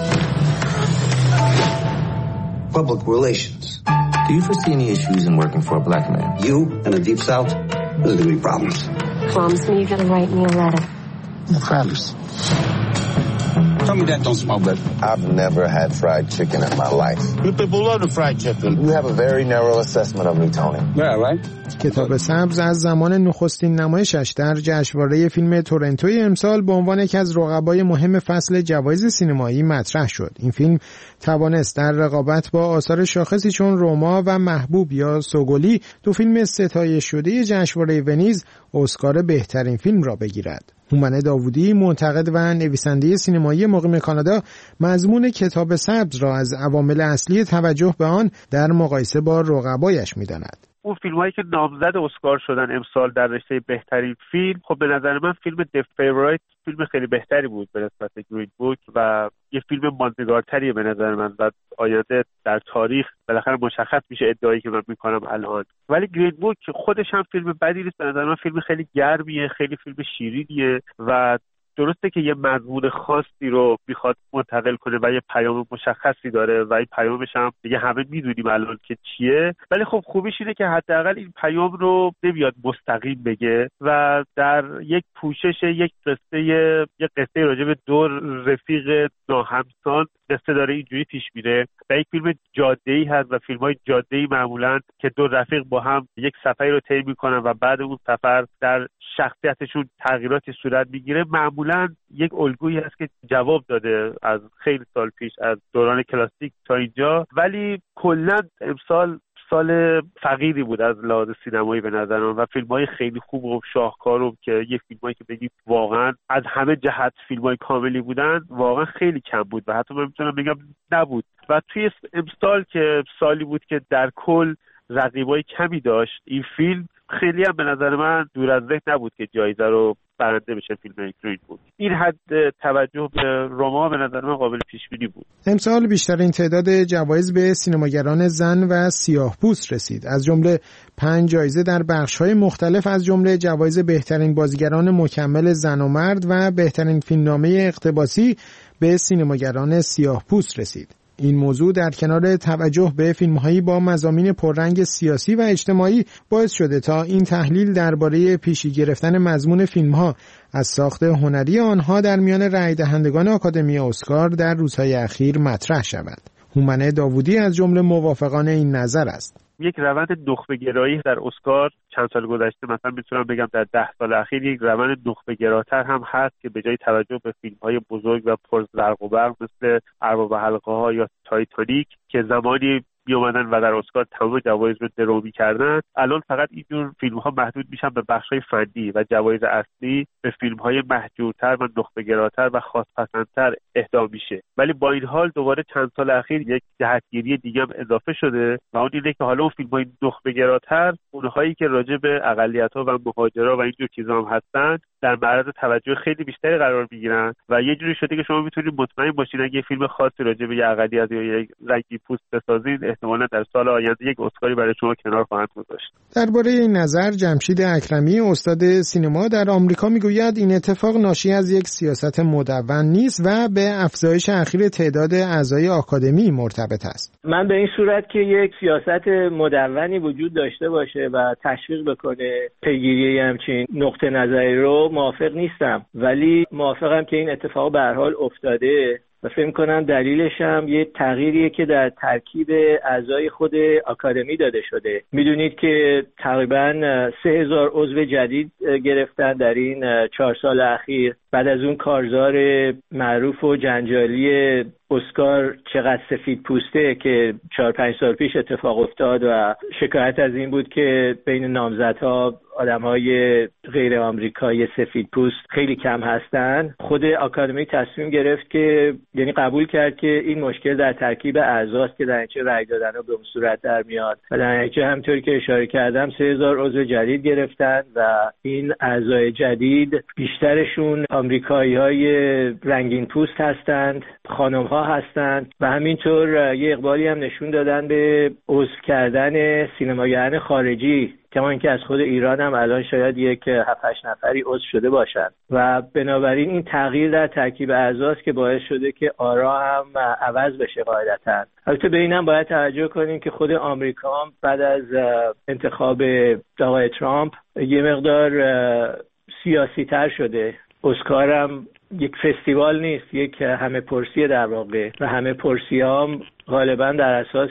Public relations. Do you foresee any issues in working for a black man? You in the Deep South? There's going to be problems. Promise me you're going to write me a letter. No problems. Tell me that don't smell good. I've never had fried chicken in my life. You people love the fried chicken. You have a very narrow assessment of me, Tony. Yeah, right? کتاب سبز از زمان نخستین نمایشش در جشنواره فیلم تورنتوی امسال به عنوان یکی از رقبای مهم فصل جوایز سینمایی مطرح شد. این فیلم توانست در رقابت با آثار شاخصی چون روما و محبوب یا سوگلی، دو فیلم ستایش شده جشنواره ونیز، اسکار بهترین فیلم را بگیرد. هومن داوودی، منتقد و نویسنده سینمایی مقیم کانادا، مضمون کتاب سبز را از عوامل اصلی توجه به آن در مقایسه با رقبایش می‌داند. اون فیلم‌هایی که نامزد اسکار شدن امسال در رشته بهترین فیلم، خب به نظر من فیلم د فیورایت فیلم خیلی بهتری بود به نسبت گرین بوک و یه فیلم ماندگارتریه به نظر من و آینده در تاریخ بالاخره مشخص میشه ادعایی که من میکنم الان. ولی گرین بوک خودش هم فیلم بدی نیست به نظر من، فیلم خیلی گرمیه، خیلی فیلم شیرینیه و درسته که یه مضمون خاصی رو میخواد منتقل کنه و یه پیام مشخصی داره و این پیامش هم دیگه همه میدونیم الان که چیه، ولی خب خوبیش اینه که حداقل این پیام رو نمیاد مستقیم بگه و در یک پوشش یک قصه یک قصه راجع به دو رفیق ناهمسان قصه داره اینجوری پیش میره و یک فیلم جاده‌ای هست و فیلم‌های جاده‌ای معمولاً که دو رفیق با هم یک سفری رو طی می‌کنن و بعد اون سفر در شخصیتشون تغییراتی صورت میگیره، معمولاً یک الگویی هست که جواب داده از خیلی سال پیش از دوران کلاسیک تا اینجا، ولی کلاً امسال سال فقیری بود از لحاظ سینمایی به نظر من و فیلم‌های خیلی خوب و شاهکارم که یه فیلمایی که بگیم واقعا از همه جهت فیلم‌های کاملی بودن واقعا خیلی کم بود و حتی من میتونم بگم نبود. و توی امسال که سالی بود که در کل رقیبای کمی داشت، این فیلم خیلی هم به نظر من دور از ذهن نبود که جایزه رو برنده بشه. فیلم گرین بود. این حد توجه به رما به نظر من قابل پیش بینی بود. امسال بیشترین تعداد جوایز به سینماگران زن و سیاه‌پوست رسید، از جمله پنج جایزه در بخش‌های مختلف، از جمله جوایز بهترین بازیگران مکمل زن و مرد و بهترین فیلمنامه اقتباسی به سینماگران سیاه‌پوست رسید. این موضوع در کنار توجه به فیلم‌هایی با مضامین پررنگ سیاسی و اجتماعی باعث شده تا این تحلیل درباره پیشی گرفتن مضمون فیلم‌ها از ساخت هنری آنها در میان رای دهندگان آکادمی اسکار در روزهای اخیر مطرح شود. هومن داوودی از جمله موافقان این نظر است. یک روند نخبه‌گرایی در اسکار چند سال گذشته، مثلا میتونم بگم در ده سال اخیر یک روند نخبه‌گراتر هم هست که به جای توجه به فیلم‌های بزرگ و پرزرق و برق مثل ارباب حلقه‌ها یا تایتانیک که زمانی می اومدن و در اسکار تمام جوایز رو درومی کردن، الان فقط اینجور فیلم ها محدود میشن به بخش‌های فنی و جوایز اصلی به فیلم‌های محجورتر و نخبه‌گراتر و خاص‌پسندتر اهدا میشه. ولی با این حال دوباره چند سال اخیر یک جهتگیری دیگه هم اضافه شده و اون اینه که حالا اون فیلم‌های نخبه‌گراتر، اونهایی که راجع به اقلیت‌ها و مهاجرا و اینجور چیزا هم هستن، در معرض توجه خیلی بیشتری قرار میگیرن و یه جوری شده که شما میتونید مطمئن باشید اگه یه فیلم خاصی راجع به یه اقلیت یا یک رنگی پوست بسازید، احتمالاً در سال آینده یک اسکاری برای شما کنار خواهند گذاشت. درباره این نظر جمشید اکرمی، استاد سینما در آمریکا، میگوید این اتفاق ناشی از یک سیاست مدون نیست و به افزایش اخیر تعداد اعضای آکادمی مرتبط است. من به این صورت که یک سیاست مدونی وجود داشته باشه و تشویق بکنه پیگیری همچین نقطه نظری رو موافق نیستم، ولی موافقم که این اتفاق به هر حال افتاده و فکر کنم دلیلش هم یه تغییریه که در ترکیب اعضای خود آکادمی داده شده. میدونید که تقریبا سه هزار عضو جدید گرفتن در این چهار سال اخیر بعد از اون کارزار معروف و جنجالی اسکار چقدر سفید پوسته که چهار پنج سال پیش اتفاق افتاد و شکایت از این بود که بین نامزدها آدم‌های غیر آمریکایی سفید پوست خیلی کم هستن. خود آکادمی تصمیم گرفت که یعنی قبول کرد که این مشکل در ترکیب اعضاست که در نتیجه رأی دادن رو به اون صورت در میاد و در نتیجه همطور که اشاره کردم سه هزار عضو جدید گرفتن و این اعضای جدید بیشترشون آمریکایی‌های رنگین پوست هستند، خانم‌ها هستند و همینطور یه اقبالی هم نشون دادن به عضو کردن سینماگران خارجی، کما اینکه از خود ایران هم الان شاید یک هفت هشت نفری عضو شده باشند و بنابراین این تغییر در ترکیب اعضاست که باعث شده که آرا هم عوض بشه قاعدتاً. البته به اینم باید توجه کنیم که خود آمریکا هم بعد از انتخاب آقای ترامپ یه مقدار سیاسی تر شده. اسکار هم یک فستیوال نیست، یک همه پرسیه در واقع و همه پرسی هم غالبا در اساس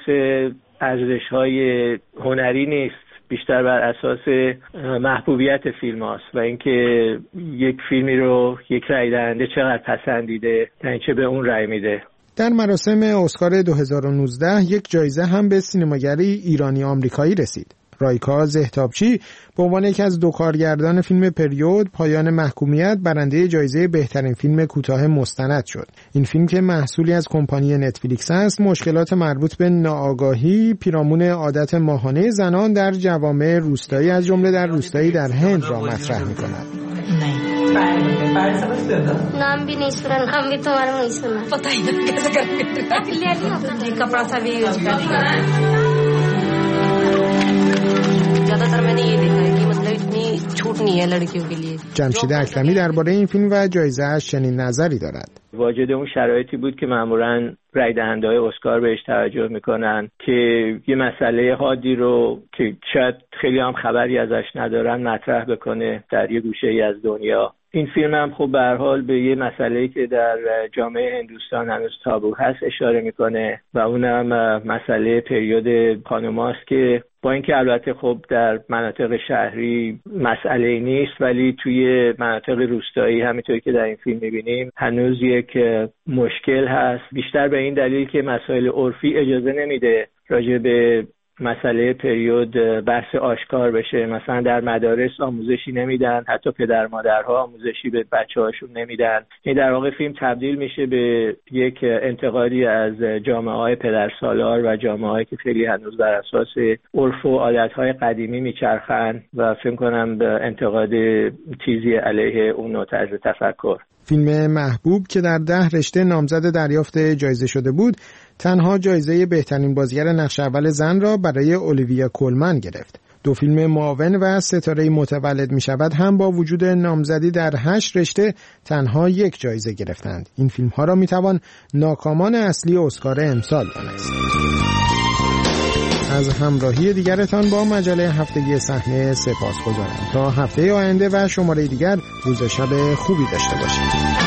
ارزش‌های هنری نیست، بیشتر بر اساس محبوبیت فیلم هاست و اینکه یک فیلمی رو یک رای دهنده چقدر پسندیده تا چه به اون رای میده. در مراسم اسکار دو هزار و نوزده یک جایزه هم به سینماگری ایرانی آمریکایی رسید. رایکا زهتابچی به عنوان یکی از دو کارگردان فیلم پریود پایان محکومیت برنده جایزه بهترین فیلم کوتاه مستند شد. این فیلم که محصولی از کمپانی نتفلیکس است، مشکلات مربوط به ناآگاهی پیرامون عادت ماهانه زنان در جوامع روستایی از جمله در روستایی در هند را مطرح می‌کند. नाम भी नहीं सुना, नाम भी तुम्हारा नहीं सुना, पता ही नहीं कैसे करेंगे, क्लियर नहीं होता है, कपड़ा सा भी यूज कर ज्यादातर मैंने ये देखा है कि मतलब मतलब इतनी छूट नहीं है लड़कियों के लिए. جمشید اکرمی درباره این فیلم و جایزه‌اش چنین نظری دارد. واجد اون شرایطی بود که معمولاً رای دهنده‌های اسکار بهش توجه میکنن که یه مسئله حادی رو که شاید خیلی هم خبری ازش ندارن مطرح بکنه در یه گوشه‌ای از دنیا. این فیلم هم خب به هر حال به یه مسئله‌ای که در جامعه هندوستان هنوز تابو هست اشاره میکنه و اونم مسئله پریود خانماست که با اینکه البته خب در مناطق شهری مسئله نیست ولی توی مناطق روستایی همینطوری که در این فیلم میبینیم هنوز یک مشکل هست، بیشتر به این دلیل که مسائل عرفی اجازه نمیده راجع به مسئله پریود بحث آشکار بشه. مثلا در مدارس آموزشی نمیدن، حتی پدر مادرها آموزشی به بچه‌هاشون نمیدن. این در واقع فیلم تبدیل میشه به یک انتقادی از جامعه‌های پدرسالار و جامعه‌هایی که خیلی هنوز بر اساس عرف و عادت‌های قدیمی میچرخن و فکر کنم به انتقاد تیزی علیه اون نوع طرز تفکر. فیلم محبوب که در ده رشته نامزد دریافت جایزه شده بود، تنها جایزه بهترین بازیگر نقش اول زن را برای اولیویا کولمن گرفت. دو فیلم معاون و ستاره متولد می شود هم با وجود نامزدی در هشت رشته تنها یک جایزه گرفتند. این فیلم ها را می توان ناکامان اصلی اسکار امسال دانست. از همراهی دیگرتان با مجله هفتگی صحنه سپاسگزارم. تا هفته آینده و شماره دیگر روز و شب خوبی داشته باشید.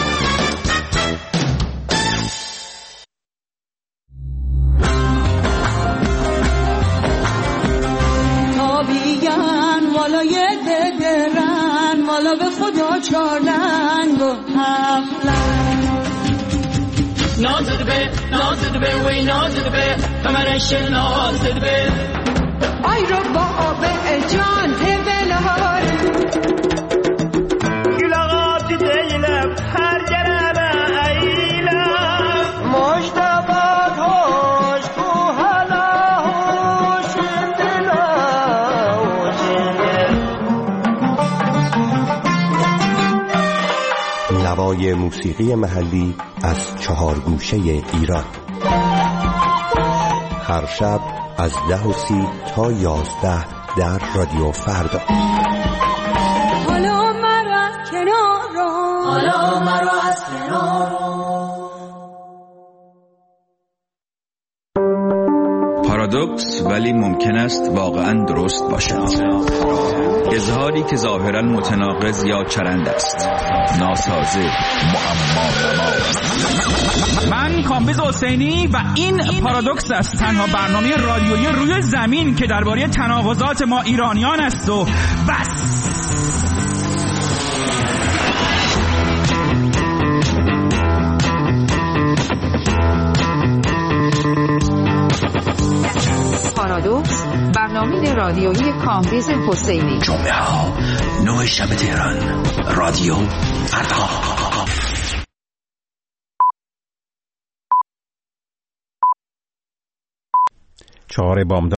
والا به خدا چارنگ و هفلن نازد به نازد به وی نازد به کمرش نازد به آی رو با آب جان هبلار گلاغات دیلم هر جرم ایلم مجتبات هاش تو حالا هوش دلا نوای موسیقی محلی از چهار گوشه ایران، هر شب از ده و سی تا یازده در رادیو فردا. حالا مرا از کنار حالا مرا از کنار. پارادوکس ولی ممکن است واقعا درست باشد. اظهاری که ظاهرا متناقض یا چرند است، ناسازه، معما. من کامبیز حسینی و این پارادوکس است، تنها برنامه رادیویی روی زمین که درباره تناقضات ما ایرانیان است و بس. پارادوکس، برنامه رادیویی کامبیز حسینی. جمعه ها نه شب تهران، رادیو فردا. چهار بامداد